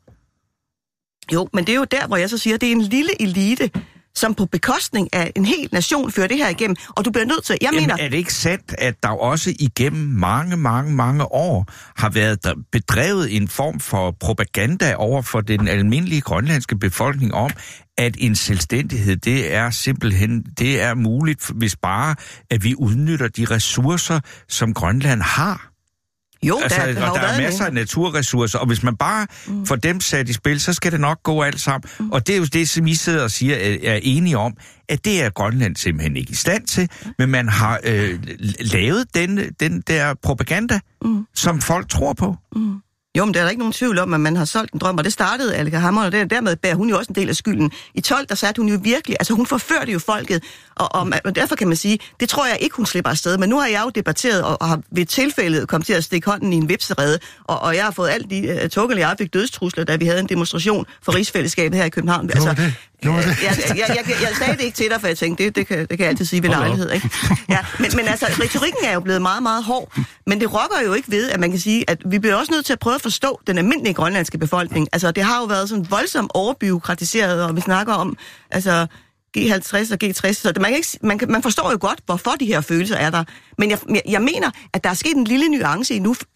Jo, men det er jo der, hvor jeg så siger, at det er en lille elite, som på bekostning af en hel nation fører det her igennem, og du bliver nødt til... Jamen, er det ikke sandt, at der også igennem mange år har været bedrevet en form for propaganda over for den almindelige grønlandske befolkning om, at en selvstændighed, det er muligt, hvis bare, at vi udnytter de ressourcer, som Grønland har? Jo, der er masser af naturressourcer, og hvis man bare får dem sat i spil, så skal det nok gå alt sammen. Og det er jo det, som I sidder og siger, er enige om, at det er Grønland simpelthen ikke i stand til, men man har lavet den der propaganda, som folk tror på. Jo, men der er der ikke nogen tvivl om, at man har solgt en drøm, og det startede Aleqa Hammond, og dermed bærer hun jo også en del af skylden. I 12, der satte hun jo virkelig, altså hun forførte jo folket, og derfor kan man sige, det tror jeg ikke, hun slipper afsted, men nu har jeg jo debatteret, og har ved tilfældet kommet til at stikke hånden i en vipserede, og jeg har fået alt de Torkel og jeg fik dødstrusler, da vi havde en demonstration for rigsfællesskabet her i København. Altså, jeg sagde det ikke til dig, for jeg tænkte, det kan jeg altid sige ved lejlighed, ikke? Ja, men altså, retorikken er jo blevet meget, meget hård, men det rokker jo ikke ved, at man kan sige, at vi bliver også nødt til at prøve at forstå den almindelige grønlandske befolkning. Altså, det har jo været sådan voldsomt overbureaukratiseret, og vi snakker om, altså, G50 og G60, så man forstår jo godt, hvorfor de her følelser er der. Men jeg mener, at der er sket en lille nuance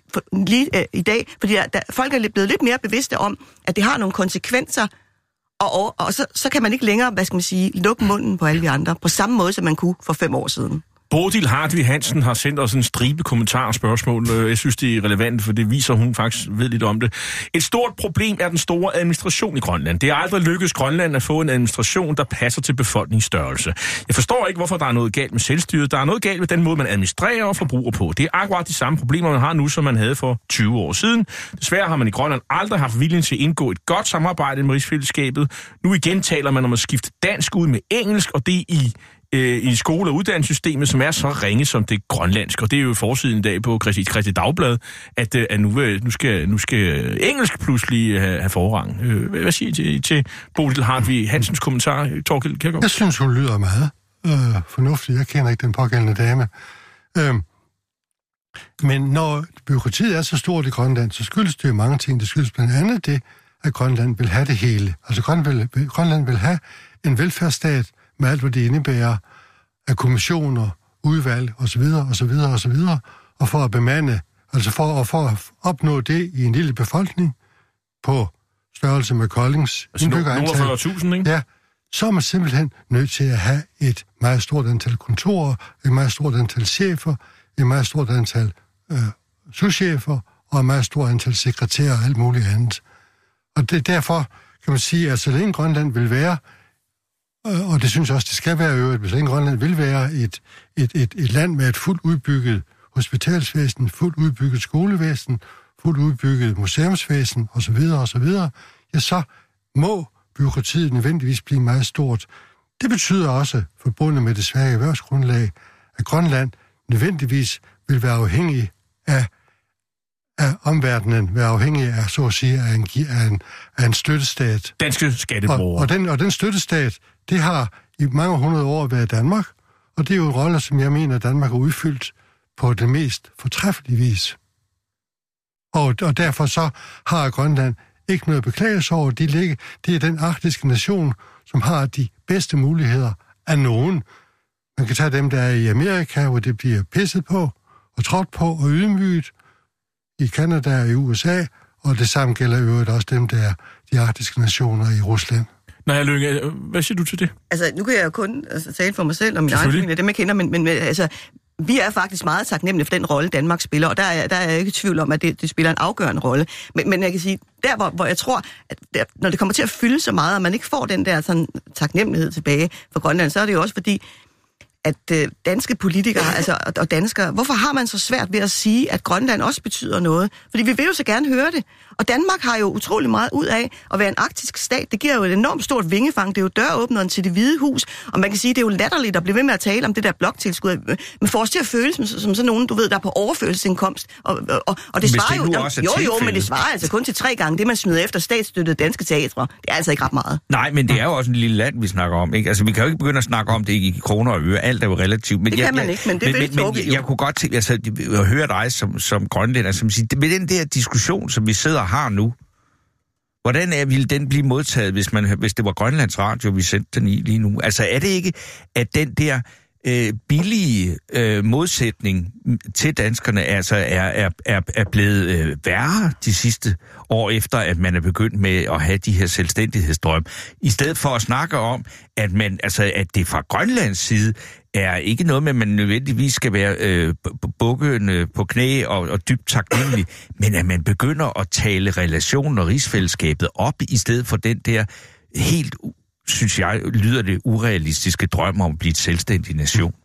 i dag, fordi folk er blevet lidt mere bevidste om, at det har nogle konsekvenser, og så kan man ikke længere, hvad skal man sige, lukke munden på alle de andre, på samme måde, som man kunne for 5 år siden. Bodil Hartvig Hansen har sendt os en stribe kommentarer og spørgsmål. Jeg synes, det er relevant, for det viser, hun faktisk ved lidt om det. Et stort problem er den store administration i Grønland. Det er aldrig lykkedes Grønland at få en administration, der passer til befolkningsstørrelse. Jeg forstår ikke, hvorfor der er noget galt med selvstyret. Der er noget galt med den måde, man administrerer og forbruger på. Det er akkurat de samme problemer, man har nu, som man havde for 20 år siden. Desværre har man i Grønland aldrig haft viljen til at indgå et godt samarbejde med rigsfællesskabet. Nu igen taler man om at skifte dansk ud med engelsk, og det i skole- og uddannelsessystemet, som er så ringe som det grønlandske. Og det er jo forsiden i dag på Kristi Dagblad, at nu skal engelsk pludselig have forrang. Hvad siger I til Bodil Hartvig Hansens kommentar, Torkild Kjærgaard? Jeg synes, hun lyder meget fornuftig. Jeg kender ikke den pågældende dame. Men når byråkratiet er så stort i Grønland, så skyldes det jo mange ting. Det skyldes blandt andet det, at Grønland vil have det hele. Altså Grønland vil have en velfærdsstat med alt, hvad det indebærer af kommissioner, udvalg osv. Og for at bemande, altså for at opnå det i en lille befolkning på størrelse med Koldings indbyggerantal. Altså 40.000, ikke? Ja, så er man simpelthen nødt til at have et meget stort antal kontorer, et meget stort antal chefer, et meget stort antal souschefer og et meget stort antal sekretærer og alt muligt andet. Og derfor kan man sige, at så længe Grønland vil være, og det synes jeg også, det skal være øvrigt, hvis længe Grønland vil være et land med et fuldt udbygget hospitalsvæsen, fuldt udbygget skolevæsen, fuldt udbygget museumsvæsen osv., ja, så må byråkratiet nødvendigvis blive meget stort. Det betyder også, forbundet med det svage erhvervsgrundlag, at Grønland nødvendigvis vil være afhængig af omverdenen, være afhængig af, så at sige, af en støttestat. Danske skatteborgere. Og den støttestat, det har i mange 100 år været Danmark, og det er jo en rolle, som jeg mener, Danmark har udfyldt på det mest fortræffelige vis. Og derfor så har Grønland ikke noget beklagelse over. Det er den arktiske nation, som har de bedste muligheder af nogen. Man kan tage dem, der er i Amerika, hvor det bliver pisset på, og trådt på og ydmyget, i Canada og i USA, og det samme gælder øvrigt også dem, der er de arktiske nationer i Rusland. Nej, Lønge, hvad siger du til det? Altså, nu kan jeg jo kun tale for mig selv og min egen familie, dem jeg kender, men altså, vi er faktisk meget taknemmelige for den rolle, Danmark spiller, og der er jeg ikke i tvivl om, at det spiller en afgørende rolle. Men jeg kan sige, der hvor jeg tror, at når det kommer til at fylde så meget, og man ikke får den der sådan taknemmelighed tilbage for Grønland, så er det jo også fordi, danske politikere og danskere, hvorfor har man så svært ved at sige, at Grønland også betyder noget? Fordi vi vil jo så gerne høre det. Og Danmark har jo utrolig meget ud af at være en arktisk stat. Det giver jo et enormt stort vingefang. Det er jo døråbneren til Det Hvide Hus. Og man kan sige, det er jo latterligt at blive ved med at tale om det der bloktilskud. Men får os til at føle som sådan nogen, du ved, der er på overførselsindkomst. Og det svarer jo, men det svarer altså kun til 3 gange det, man smider efter statsstøttede danske teatre. Det er altså ikke ret meget. Nej, men det er jo også en lille land, vi snakker om. Ikke? Altså, vi kan jo ikke begynde at snakke om det i kroner og øre. Alt er jo relativt. Men det kan man ikke, men det vil Torgild jo. Jeg kunne godt tænke, at høre dig som grønlænder, som siger, med den der diskussion, som vi sidder og har nu, hvordan ville den blive modtaget, hvis det var Grønlands Radio, vi sendte den i lige nu? Altså, er det ikke, at den der billige modsætning til danskerne altså er blevet værre de sidste år efter, at man er begyndt med at have de her selvstændighedsdrømme, i stedet for at snakke om, at det fra Grønlands side er ikke noget med, at man nødvendigvis skal være bukkende på knæ og dybt taknemmelig, men at man begynder at tale relationen og rigsfællesskabet op, i stedet for den der helt, synes jeg, lyder det urealistiske drøm om at blive et selvstændig nation.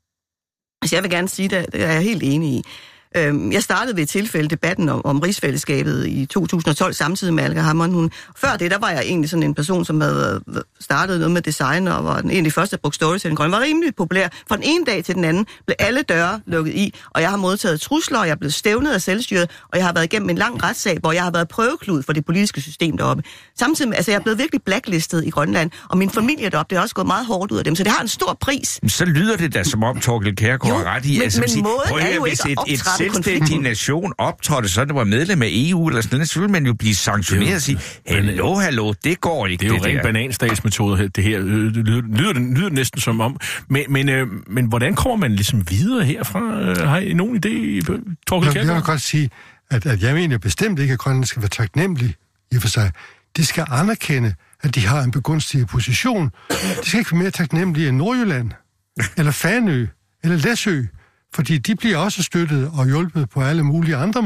Altså, jeg vil gerne sige, det er jeg helt enig i. Jeg startede ved et tilfælde debatten om rigsfællesskabet i 2012, samtidig med Alga Hammond. Før det, der var jeg egentlig sådan en person, som havde startet noget med design, og var en af de første, der brugte storytelling. Var rimelig populær. Fra den ene dag til den anden blev alle døre lukket i, og jeg har modtaget trusler, og jeg er blevet stævnet af selvstyret, og jeg har været igennem en lang retssag, hvor jeg har været prøveklud for det politiske system deroppe. Samtidig med, jeg er blevet virkelig blacklistet i Grønland, og min familie deroppe, det er også gået meget hårdt ud af dem, så det har en stor pris. Så lyder det da som om Torgild Kjærgaard er ret i. Men måden er jo ikke at optrappe selvstændig nation optrådte, så det var medlem af EU, eller sådan noget, så ville man jo blive sanktioneret og sige, hallo, det går ikke. Det er jo rent bananstatsmetode, det her. Lyder det næsten som om. Men hvordan kommer man ligesom videre herfra? Har I nogen idé, Torgild Kjærgaard? Jeg vil godt sige, at jeg mener bestemt ikke, at Grønland skal være taknemmelig i for sig. De skal anerkende, at de har en begunstiget position. De skal ikke være mere taknemmelige end Nordjylland, eller Fanø, eller Læsø. Fordi de bliver også støttet og hjulpet på alle mulige andre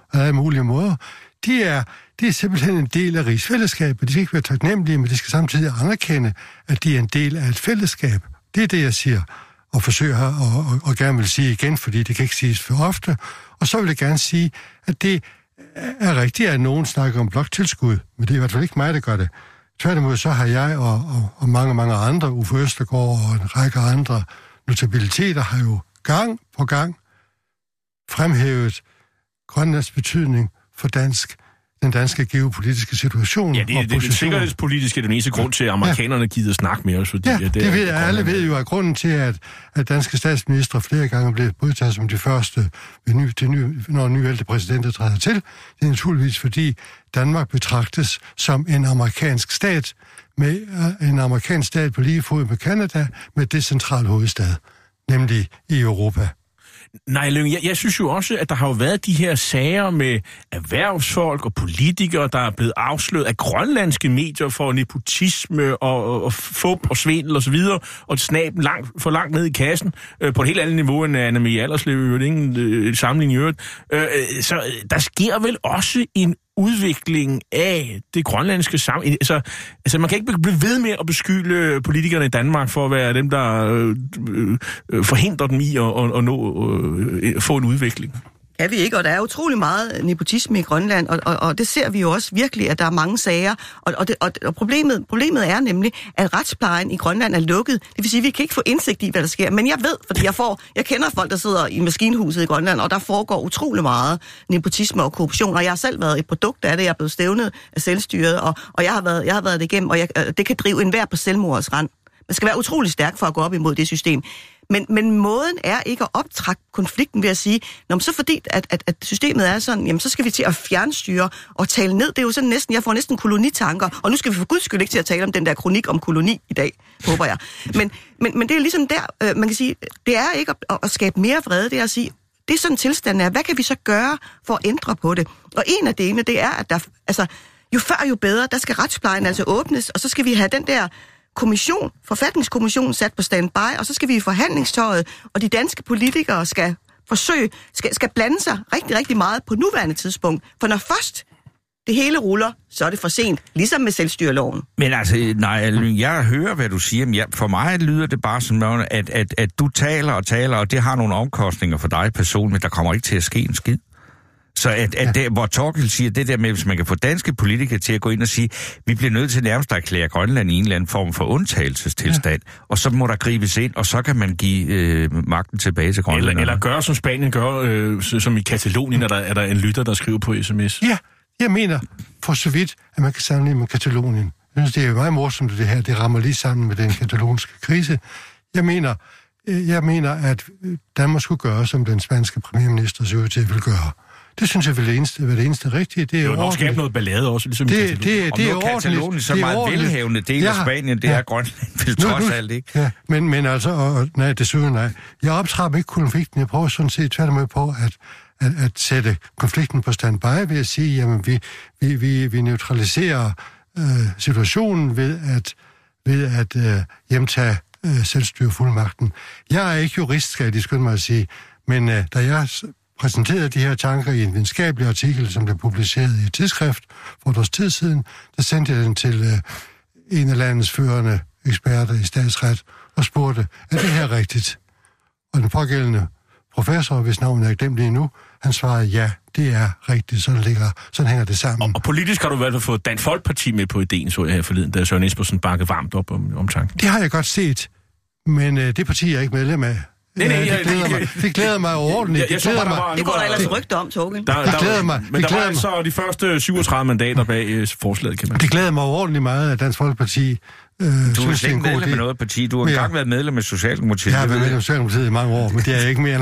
måder. De er simpelthen en del af rigsfællesskabet. De skal ikke være taknemmelige, men de skal samtidig anerkende, at de er en del af et fællesskab. Det er det, jeg siger, og forsøger og gerne vil sige igen, fordi det kan ikke siges for ofte. Og så vil jeg gerne sige, at det er rigtigt, at nogen snakker om bloktilskud, men det er i hvert fald ikke mig, der gør det. Tværtimod så har jeg og mange andre, Uffe Østergaard og en række andre notabiliteter, har jo gang på gang fremhævet Grønlands betydning for den danske geopolitiske situation. Ja, det er den sikkerhedspolitiske, den eneste grund til, at amerikanerne gider snakke med os. Fordi det ved jeg. Alle ved jo, at grunden til, at danske statsministre flere gange blev udtaget som de første, når nyvalgte præsidenter træder til, det er naturligvis, fordi Danmark betragtes som en amerikansk stat, med en amerikansk stat på lige fod med Canada, med det centrale hovedstad, nemlig i Europa. Nej, Lyng, jeg synes jo også, at der har jo været de her sager med erhvervsfolk og politikere, der er blevet afsløret af grønlandske medier for nepotisme og fup og svindel og så videre, og snaben for langt ned i kassen, på et helt andet niveau end Anna-Mie Allerslev, ingen sammenligning i øvrigt. Så der sker vel også en udvikling af det grønlandske samfund. Altså, man kan ikke blive ved med at beskylde politikerne i Danmark for at være dem, der forhindrer dem i at få en udvikling. Kan vi ikke, og der er utrolig meget nepotisme i Grønland, og det ser vi jo også virkelig, at der er mange sager, og problemet er nemlig, at retsplejen i Grønland er lukket. Det vil sige, at vi kan ikke få indsigt i, hvad der sker, men jeg ved, fordi jeg kender folk, der sidder i maskinhuset i Grønland, og der foregår utrolig meget nepotisme og korruption, og jeg har selv været et produkt af det, jeg er blevet stævnet af selvstyret, og jeg har været det igennem, og det kan drive enhver på selvmordets rand. Man skal være utrolig stærk for at gå op imod det system. Men måden er ikke at optrække konflikten ved at sige, så fordi at systemet er sådan, jamen så skal vi til at fjernstyre og tale ned. Det er jo sådan næsten, jeg får næsten kolonitanker, og nu skal vi for guds skyld ikke til at tale om den der kronik om koloni i dag, håber jeg. Men det er ligesom der, man kan sige, det er ikke at skabe mere vrede, det er at sige, det er sådan tilstanden er, hvad kan vi så gøre for at ændre på det? Og en af delene, det er, at der, jo før jo bedre, der skal retsplejen altså åbnes, og så skal vi have den der forfatningskommission sat på standby, og så skal vi i forhandlingstøjet, og de danske politikere skal blande sig rigtig, rigtig meget på nuværende tidspunkt. For når først det hele ruller, så er det for sent, ligesom med selvstyreloven. Men altså, nej, jeg hører, hvad du siger, men for mig lyder det bare som, at du taler, og det har nogle omkostninger for dig personligt, men der kommer ikke til at ske en skid. Så det, hvor Torkild siger det der med, hvis man kan få danske politikere til at gå ind og sige, vi bliver nødt til nærmest at erklære Grønland i en eller anden form for undtagelsestilstand, og så må der gribes ind, og så kan man give magten tilbage til Grønland. Eller gøre, som Spanien gør, som i Katalonien, er der en lytter, der skriver på sms. Ja, jeg mener for så vidt, at man kan sammenligne med Katalonien. Jeg synes, det er meget morsomt, det her. Det rammer lige sammen med den katalonske krise. Jeg mener, at Danmark skulle gøre, som den spanske premierminister så ud til at ville gøre. Det synes jeg vil det eneste rigtige. Det er jo nok skabe noget ballade også, ligesom i Katalonien. Det er Katalonien så meget velhavende del af Spanien, det er Grønland, vil trods alt ikke. Ja, men altså, nej. Jeg optrapper ikke konflikten. Jeg prøver sådan set tværtimod på at sætte konflikten på standby ved at sige, jamen vi neutraliserer situationen ved at hjemtage selvstyrefuldmagten. Jeg er ikke jurist, skal jeg lige skynde mig at sige, men da jeg præsenterede de her tanker i en videnskabelig artikel, som blev publiceret i et tidsskrift for et års tid siden, der sendte jeg den til en af landets førende eksperter i statsret og spurgte, er det her rigtigt? Og den pågældende professor, hvis navnet er glemt lige nu, han svarede, ja, det er rigtigt, sådan hænger det sammen. Og politisk har du i hvert fald fået Dansk Folkeparti med på ideen, så jeg her forleden, da Søren Espersen bakkede varmt op om tanken. Det har jeg godt set, men det parti er jeg ikke medlem af. Det glæder mig overordentligt. Det går der ellers rygter om, Torgild. Det glæder mig. Men der var så de første 37 mandater bag forslaget, kan man sige. Det glæder mig overordentligt meget, at Dansk Folkeparti du er slet ikke medlem af noget parti. Du har engang været medlem af Socialdemokratiet. Jeg har været medlem af Socialdemokratiet i mange år, men det er jeg ikke mere.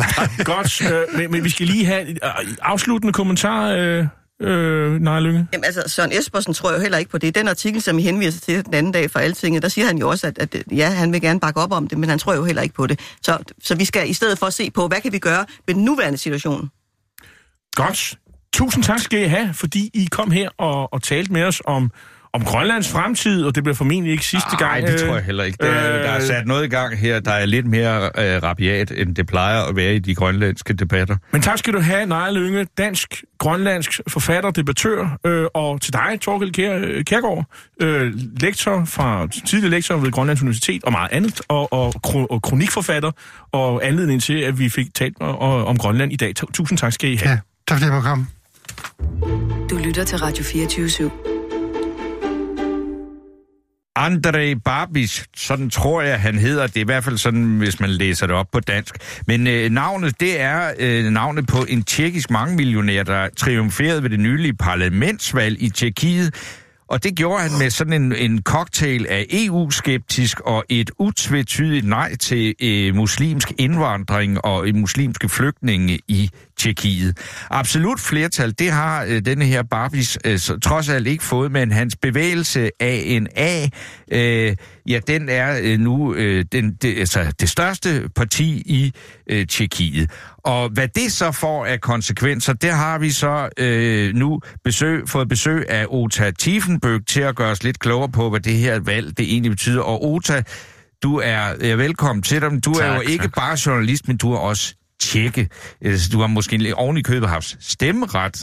Godt, men vi skal lige have afsluttende kommentar. Nej, Lynge. Jamen altså, Søren Espersen tror jo heller ikke på det. Den artikel, som I henviser til den anden dag fra Altinget, der siger han jo også, at ja, han vil gerne bakke op om det, men han tror jo heller ikke på det. Så vi skal i stedet for at se på, hvad kan vi gøre med den nuværende situation? Godt. Tusind tak skal I have, fordi I kom her og talte med os om Grønlands fremtid, og det bliver formentlig ikke sidste gang. Nej, det tror jeg heller ikke. Der er sat noget i gang her, der er lidt mere rabiat, end det plejer at være i de grønlandske debatter. Men tak skal du have, Naja Lynge, dansk-grønlandsk forfatter, debattør, og til dig, Torkild Kjærgaard, tidligere lektor ved Grønlands Universitet og meget andet, og kronikforfatter, og anledning til, at vi fik talt om Grønland i dag. Tusind tak skal I have. Ja, tak fordi jeg måtte komme. Du lytter til Radio 24/7. Andrej Babiš, sådan tror jeg, han hedder. Det er i hvert fald sådan, hvis man læser det op på dansk. Men navnet, det er navnet på en tjekkisk mangemillionær, der triumferede ved det nylige parlamentsvalg i Tjekkiet. Og det gjorde han med sådan en cocktail af EU-skeptisk og et utvetydigt nej til muslimsk indvandring og muslimske flygtninge i Tjekkiet. Absolut flertal, det har denne her Babiš trods alt ikke fået, men hans bevægelse ANA, den er nu det største parti i Tjekkiet. Og hvad det så får af konsekvenser, det har vi så nu fået besøg af Ota Tiefenbøg til at gøre os lidt klogere på, hvad det her valg det egentlig betyder. Og Ota, du er velkommen til dig. Du er jo ikke bare journalist, men du er også tjekke. Du har måske oven i købet haft stemmeret.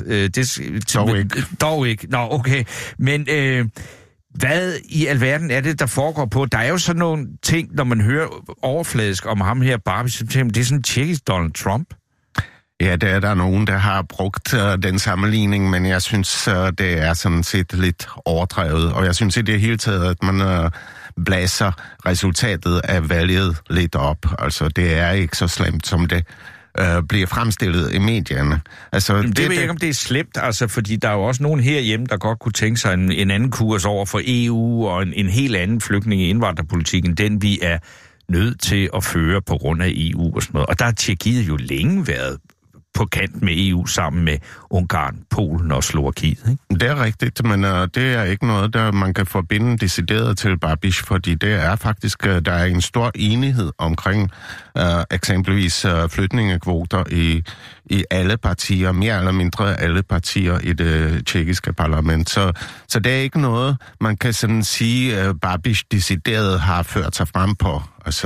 Dog ikke. Nå, okay. Men hvad i alverden er det, der foregår på? Der er jo sådan nogle ting, når man hører overfladisk om ham her, Babiš, det er sådan en tjekkisk Donald Trump. Ja, der er der nogen, der har brugt den sammenligning, men jeg synes, det er sådan set lidt overdrevet. Og jeg synes i det hele taget, at man blæser resultatet af valget lidt op. Altså, det er ikke så slemt, som det bliver fremstillet i medierne. Altså, det ved jeg ikke, om det er slemt, altså, fordi der er jo også nogen herhjemme, der godt kunne tænke sig en anden kurs over for EU og en helt anden flygtninge- og indvandrerpolitik, end den vi er nødt til at føre på grund af EU og sådan noget. Og der har Tjekkiet jo længe været på kant med EU sammen med Ungarn, Polen og Slovakiet, ikke? Det er rigtigt, men det er ikke noget, der man kan forbinde decideret til Babiš, fordi det er faktisk, der er en stor enighed omkring eksempelvis flygtningekvoter i alle partier, mere eller mindre alle partier i det tjekkiske parlament. Så det er ikke noget, man kan sådan sige, Babiš decideret har ført sig frem på.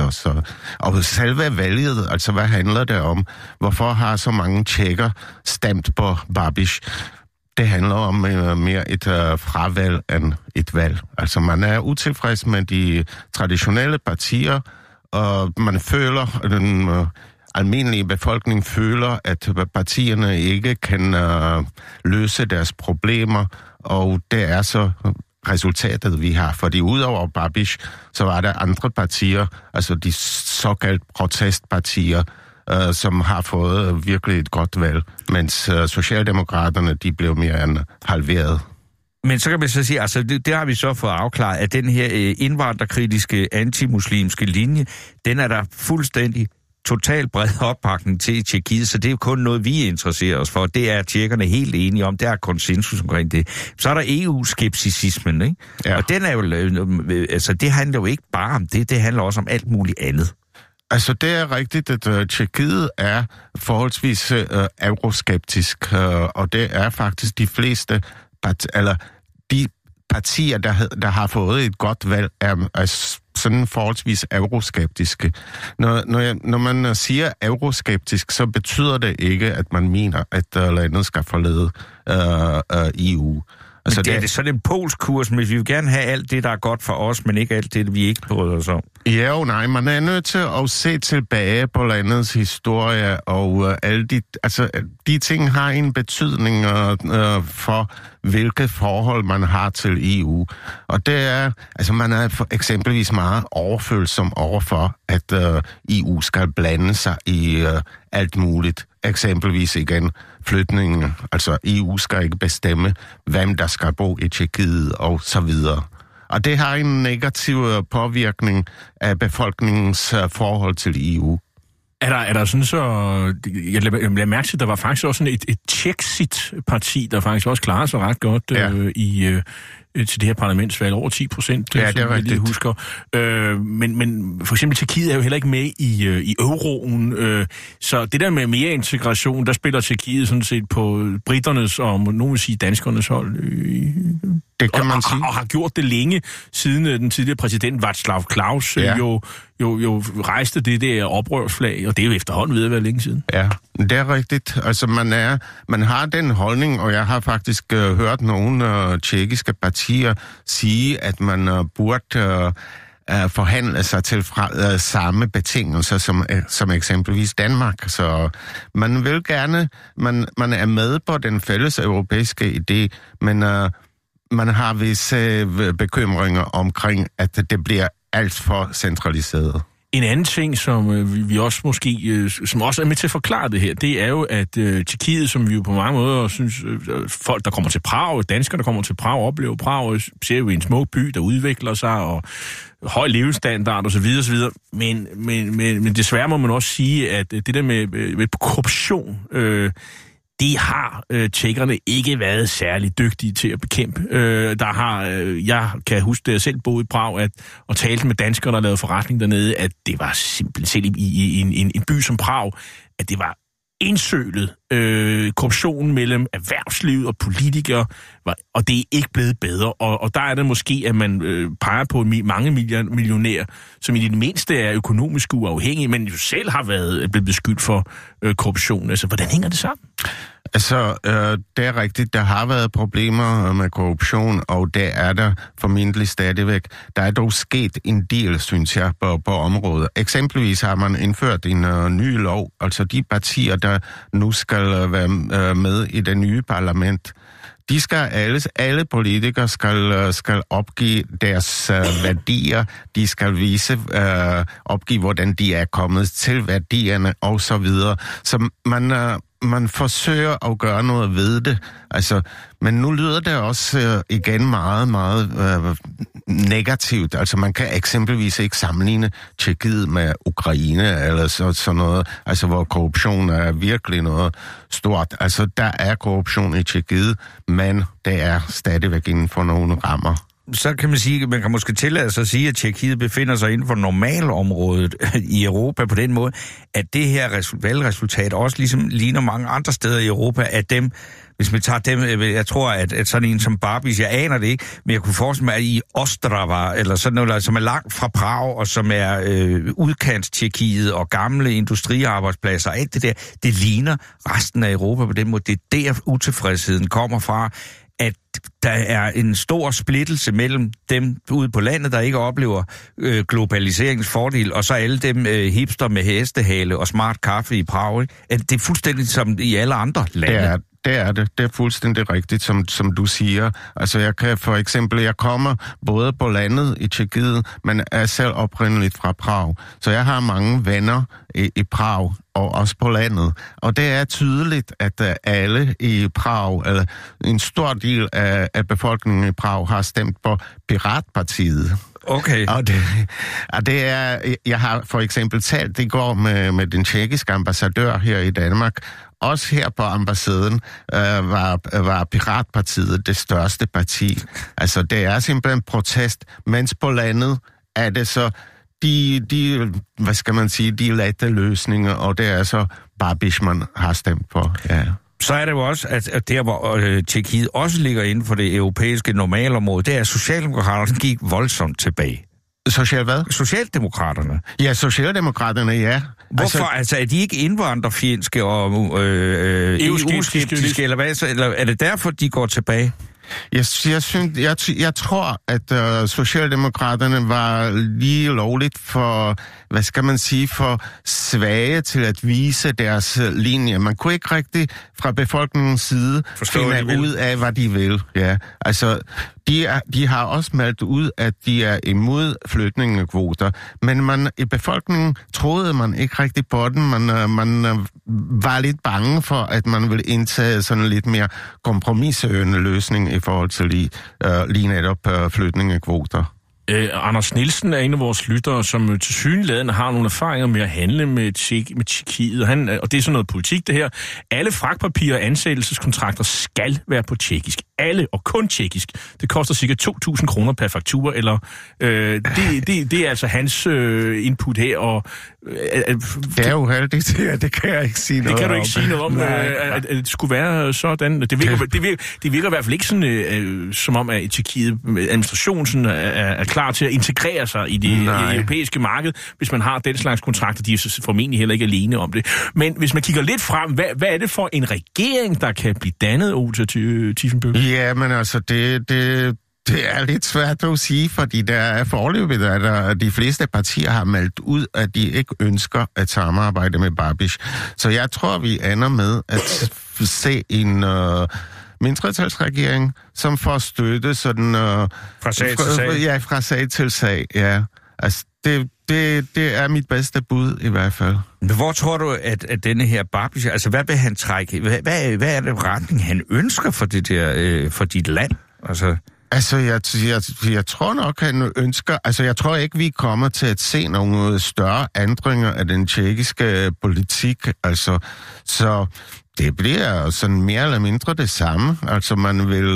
Og selve valget, altså hvad handler det om? Hvorfor har så mange tjekker stemt på Babiš? det handler om mere et fravalg end et valg. Altså man er utilfreds med de traditionelle partier, og man føler, den almindelige befolkning føler, at partierne ikke kan løse deres problemer, og det er så resultatet, vi har. Fordi udover Babiš, så var der andre partier, altså de såkaldte protestpartier, som har fået virkelig et godt valg, mens Socialdemokraterne, de blev mere end halveret. Men så kan man så sige, altså det har vi så fået afklaret, at den her indvandrerkritiske, antimuslimske linje, den er der fuldstændig totalt bred opbakning til i Tjekkiet, så det er jo kun noget, vi interesserer os for. Det er tjekkerne helt enige om. Der er konsensus omkring det. Så er der EU-skepticismen, ikke? Ja. Og den er jo, altså det handler jo ikke bare om det, det handler også om alt muligt andet. Altså, det er rigtigt, at Tjekkiet er forholdsvis euroskeptisk, og det er faktisk de fleste de partier, der har fået et godt valg, er sådan forholdsvis euroskeptiske. Når man siger euroskeptisk, så betyder det ikke, at man mener, at landet skal forlade EU. Altså, men det er sådan en polsk kurs, men vi vil gerne have alt det, der er godt for os, men ikke alt det, vi ikke bryder os om. Ja og nej, man er nødt til at se tilbage på landets historie, og alle de ting har en betydning for, hvilke forhold man har til EU. Og det er, altså man er eksempelvis meget overfølsom overfor, at EU skal blande sig i alt muligt. Eksempelvis igen flytningen. Altså EU skal ikke bestemme, hvem der skal bo i Tjekkiet og så videre. Og det har en negativ påvirkning af befolkningens forhold til EU. Er der sådan så... Jeg lader mærke til, at der var faktisk også sådan et Czechsit-parti, der faktisk også klarede sig ret godt til det her parlamentsvalg. Over 10%, ja, det er rigtigt. Jeg husker. Men for eksempel Tjekkiet er jo heller ikke med i euroen. Så det der med mere integration, der spiller Tjekkiet sådan set på britternes og nogen vil sige danskernes hold. Det kan man sige. Og har gjort det længe, siden den tidligere præsident Václav Klaus jo rejste det der oprørsflag, og det er jo efterhånden ved at være længe siden. Ja, det er rigtigt. Altså man har den holdning, og jeg har faktisk hørt nogle tjekkiske partier sige, at man burde forhandle sig til samme betingelser som eksempelvis Danmark. Så man vil gerne, man er med på den fælles europæiske idé, men man har visse bekymringer omkring, at det bliver alt for centraliseret. En anden ting, som vi også måske, som også er med til at forklare det her, det er jo, at Tjekkiet, som vi jo på mange måder synes, folk, der kommer til Prag, danskere, der kommer til Prag, oplever Prag, ser jo en smuk by, der udvikler sig, og høj levestandard osv. osv. Men desværre må man også sige, at det der med korruption, det har tjekkerne ikke været særlig dygtige til at bekæmpe. Jeg kan huske, da jeg selv boede i Prag, og talte med danskere, der lavede forretning dernede, at det var simpelthen i en by som Prag, at det var indsølet korruptionen mellem erhvervslivet og politikere, og det er ikke blevet bedre. Og der er det måske, at man peger på mange millionærer, som i det mindste er økonomisk uafhængige, men jo selv har blevet beskyldt for korruption. Altså, hvordan hænger det sammen? Altså, det er rigtigt, der har været problemer med korruption, og det er der formentlig stadigvæk. Der er dog sket en del, synes jeg, på området. Eksempelvis har man indført en ny lov, altså de partier, der nu skal være med i det nye parlament, de skal alle politikere skal opgive deres værdier, de skal opgive, hvordan de er kommet til værdierne og så videre. Så man forsøger at gøre noget ved det. Altså, men nu lyder det også igen meget, meget negativt. Altså, man kan eksempelvis ikke sammenligne Tjekkiet med Ukraine eller sådan noget, altså hvor korruption er virkelig noget stort. Altså, der er korruption i Tjekkiet, men det er stadigvæk inden for nogle rammer. så kan man sige, man kan måske tillade sig at sige, at Tjekkiet befinder sig inden for normalområdet i Europa på den måde, at det her valgresultat også ligesom ligner mange andre steder i Europa, at dem, hvis vi tager dem, jeg tror, at sådan en som Babiš, jeg aner det ikke, men jeg kunne forestille mig, at i Ostrava, eller sådan noget, som er langt fra Prag, og som er udkants-Tjekkiet og gamle industriarbejdspladser, og alt det der, det ligner resten af Europa på den måde. Det er der utilfredsheden kommer fra, at der er en stor splittelse mellem dem ude på landet, der ikke oplever globaliseringens fordel, og så alle dem hipster med hestehale og smart kaffe i Prag. Ikke? At det er fuldstændig som i alle andre lande. Det er det. Det er fuldstændig rigtigt, som du siger. Altså, jeg kommer både på landet i Tjekkiet, men er selv oprindeligt fra Prag. Så jeg har mange venner i Prag, og også på landet. Og det er tydeligt, at alle i Prag, eller en stor del af befolkningen i Prag, har stemt på Piratpartiet. Okay. Og det er, jeg har for eksempel talt i går med den tjekkiske ambassadør her i Danmark. Også her på ambassaden var Piratpartiet det største parti. Altså, det er simpelthen protest, mens på landet er det så de hvad skal man sige, de lette løsninger, og det er så Babiš, man har stemt på, ja. Så er det jo også, at der, hvor Tjekkiet også ligger inden for det europæiske normalområde, det er, at Socialdemokraterne gik voldsomt tilbage. Socialdemokraterne? Ja, Socialdemokraterne, ja. Hvorfor? Altså, er de ikke indvandrerfjendske og EU-skeptiske, eller hvad? Eller er det derfor, de går tilbage? Jeg tror, at Socialdemokraterne var lige lovligt for, hvad skal man sige, for svage til at vise deres linje. Man kunne ikke rigtig fra befolkningens side finde ud af, hvad de vil. Ja, altså, de har også meldt ud, at de er imod flygtningekvoter, men i befolkningen troede man ikke rigtig på den. Man var lidt bange for, at man ville indtage sådan lidt mere kompromissøgende løsning i forhold til lige netop flygtningekvoter. Anders Nielsen er en af vores lyttere, som tilsyneladende har nogle erfaringer med at handle med Tjekkiet, og det er sådan noget politik, det her. Alle fragtpapirer og ansættelseskontrakter skal være på tjekkisk. Alle, og kun tjekkisk. Det koster cirka 2.000 kroner per faktura, eller det er altså hans input her. Og, det er uheldigt, det kan jeg ikke sige noget om. Det kan du ikke sige noget om, at det skulle være sådan. Det virker i hvert fald ikke sådan, som om, at Tjekkiet administrationen er klar til at integrere sig i det europæiske marked, hvis man har den slags kontrakter. De er formentlig heller ikke alene om det. Men hvis man kigger lidt frem, hvad er det for en regering, der kan blive dannet, Ota Tiefenbøl? Ja, men altså, det er lidt svært at sige, fordi der er foreløbigt, at de fleste partier har meldt ud, at de ikke ønsker at samarbejde med Babiš. Så jeg tror, vi ender med at se en mindretalsregering, som får støtte sådan fra sag til sag. Ja, fra sag til sag, ja. Altså, det er mit bedste bud i hvert fald. Men hvor tror du, at denne her Babiš, altså hvad vil han trække? Hvad er det retning, han ønsker for det der, for dit land? Altså, jeg tror nok, han ønsker... Altså, jeg tror ikke, vi kommer til at se nogle større ændringer af den tjekkiske politik. Altså, så det bliver sådan mere eller mindre det samme. Altså, man vil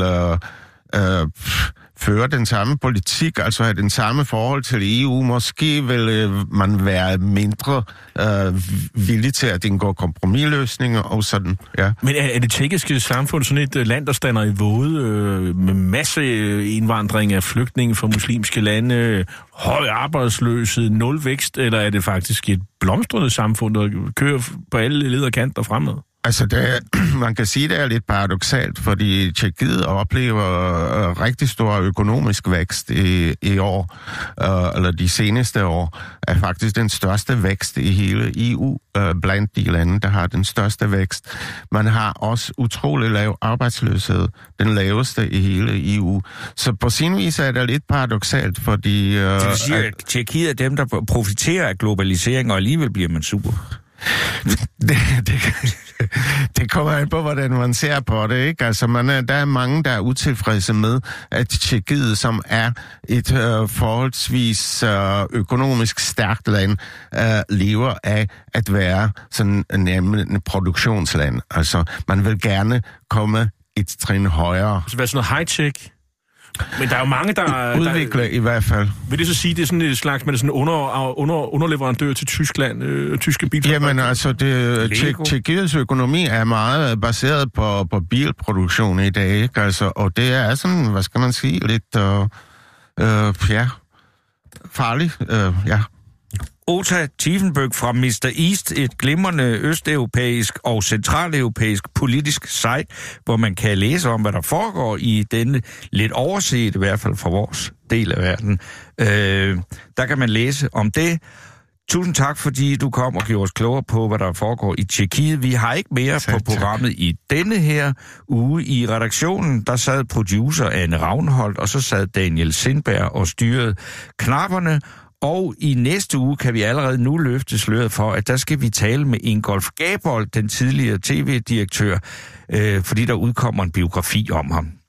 føre den samme politik, altså have den samme forhold til EU. Måske vil man være mindre villig til at indgå kompromisløsninger og sådan, ja. Men er det tjekkiske samfund sådan et land, der stander i våde med masse indvandring af flygtninge fra muslimske lande, høj arbejdsløshed, nul vækst, eller er det faktisk et blomstrende samfund, der kører på alle leder kanter fremad? Altså, man kan sige, at det er lidt paradoksalt, fordi Tjekkiet oplever rigtig stor økonomisk vækst i år, eller de seneste år, er faktisk den største vækst i hele EU, blandt de lande, der har den største vækst. Man har også utrolig lav arbejdsløshed, den laveste i hele EU. Så på sin vis er det lidt paradoksalt, fordi... det vil sige, at Tjekkiet er dem, der profiterer af globalisering, og alligevel bliver man super. Det kommer an på, hvordan man ser på det, ikke? Altså, der er mange, der er utilfredse med, at Tjekkiet, som er et forholdsvis økonomisk stærkt land, lever af at være sådan en produktionsland. Altså, man vil gerne komme et trin højere. Så hvad sådan noget high-tech? Men der er jo mange, der... Udvikler i hvert fald. Vil det så sige, det er sådan et slags, med sådan underleverandør til Tyskland, tyske bilfabrikker? Jamen altså, Tjekkiets økonomi er meget baseret på bilproduktion i dag, ikke? Altså, og det er sådan, hvad skal man sige, lidt, farligt, ja. Ota Tiefenbøg fra Mr. East, et glimrende østeuropæisk og centraleuropæisk politisk site, hvor man kan læse om, hvad der foregår i denne lidt overset, i hvert fald fra vores del af verden. Der kan man læse om det. Tusind tak, fordi du kom og gjorde os klogere på, hvad der foregår i Tjekkiet. Vi har ikke mere på programmet i denne her uge. I redaktionen, der sad producer Anne Ravnholdt, og så sad Daniel Sindberg og styrede knapperne. Og i næste uge kan vi allerede nu løfte sløret for, at der skal vi tale med Ingolf Gabold, den tidligere tv-direktør, fordi der udkommer en biografi om ham.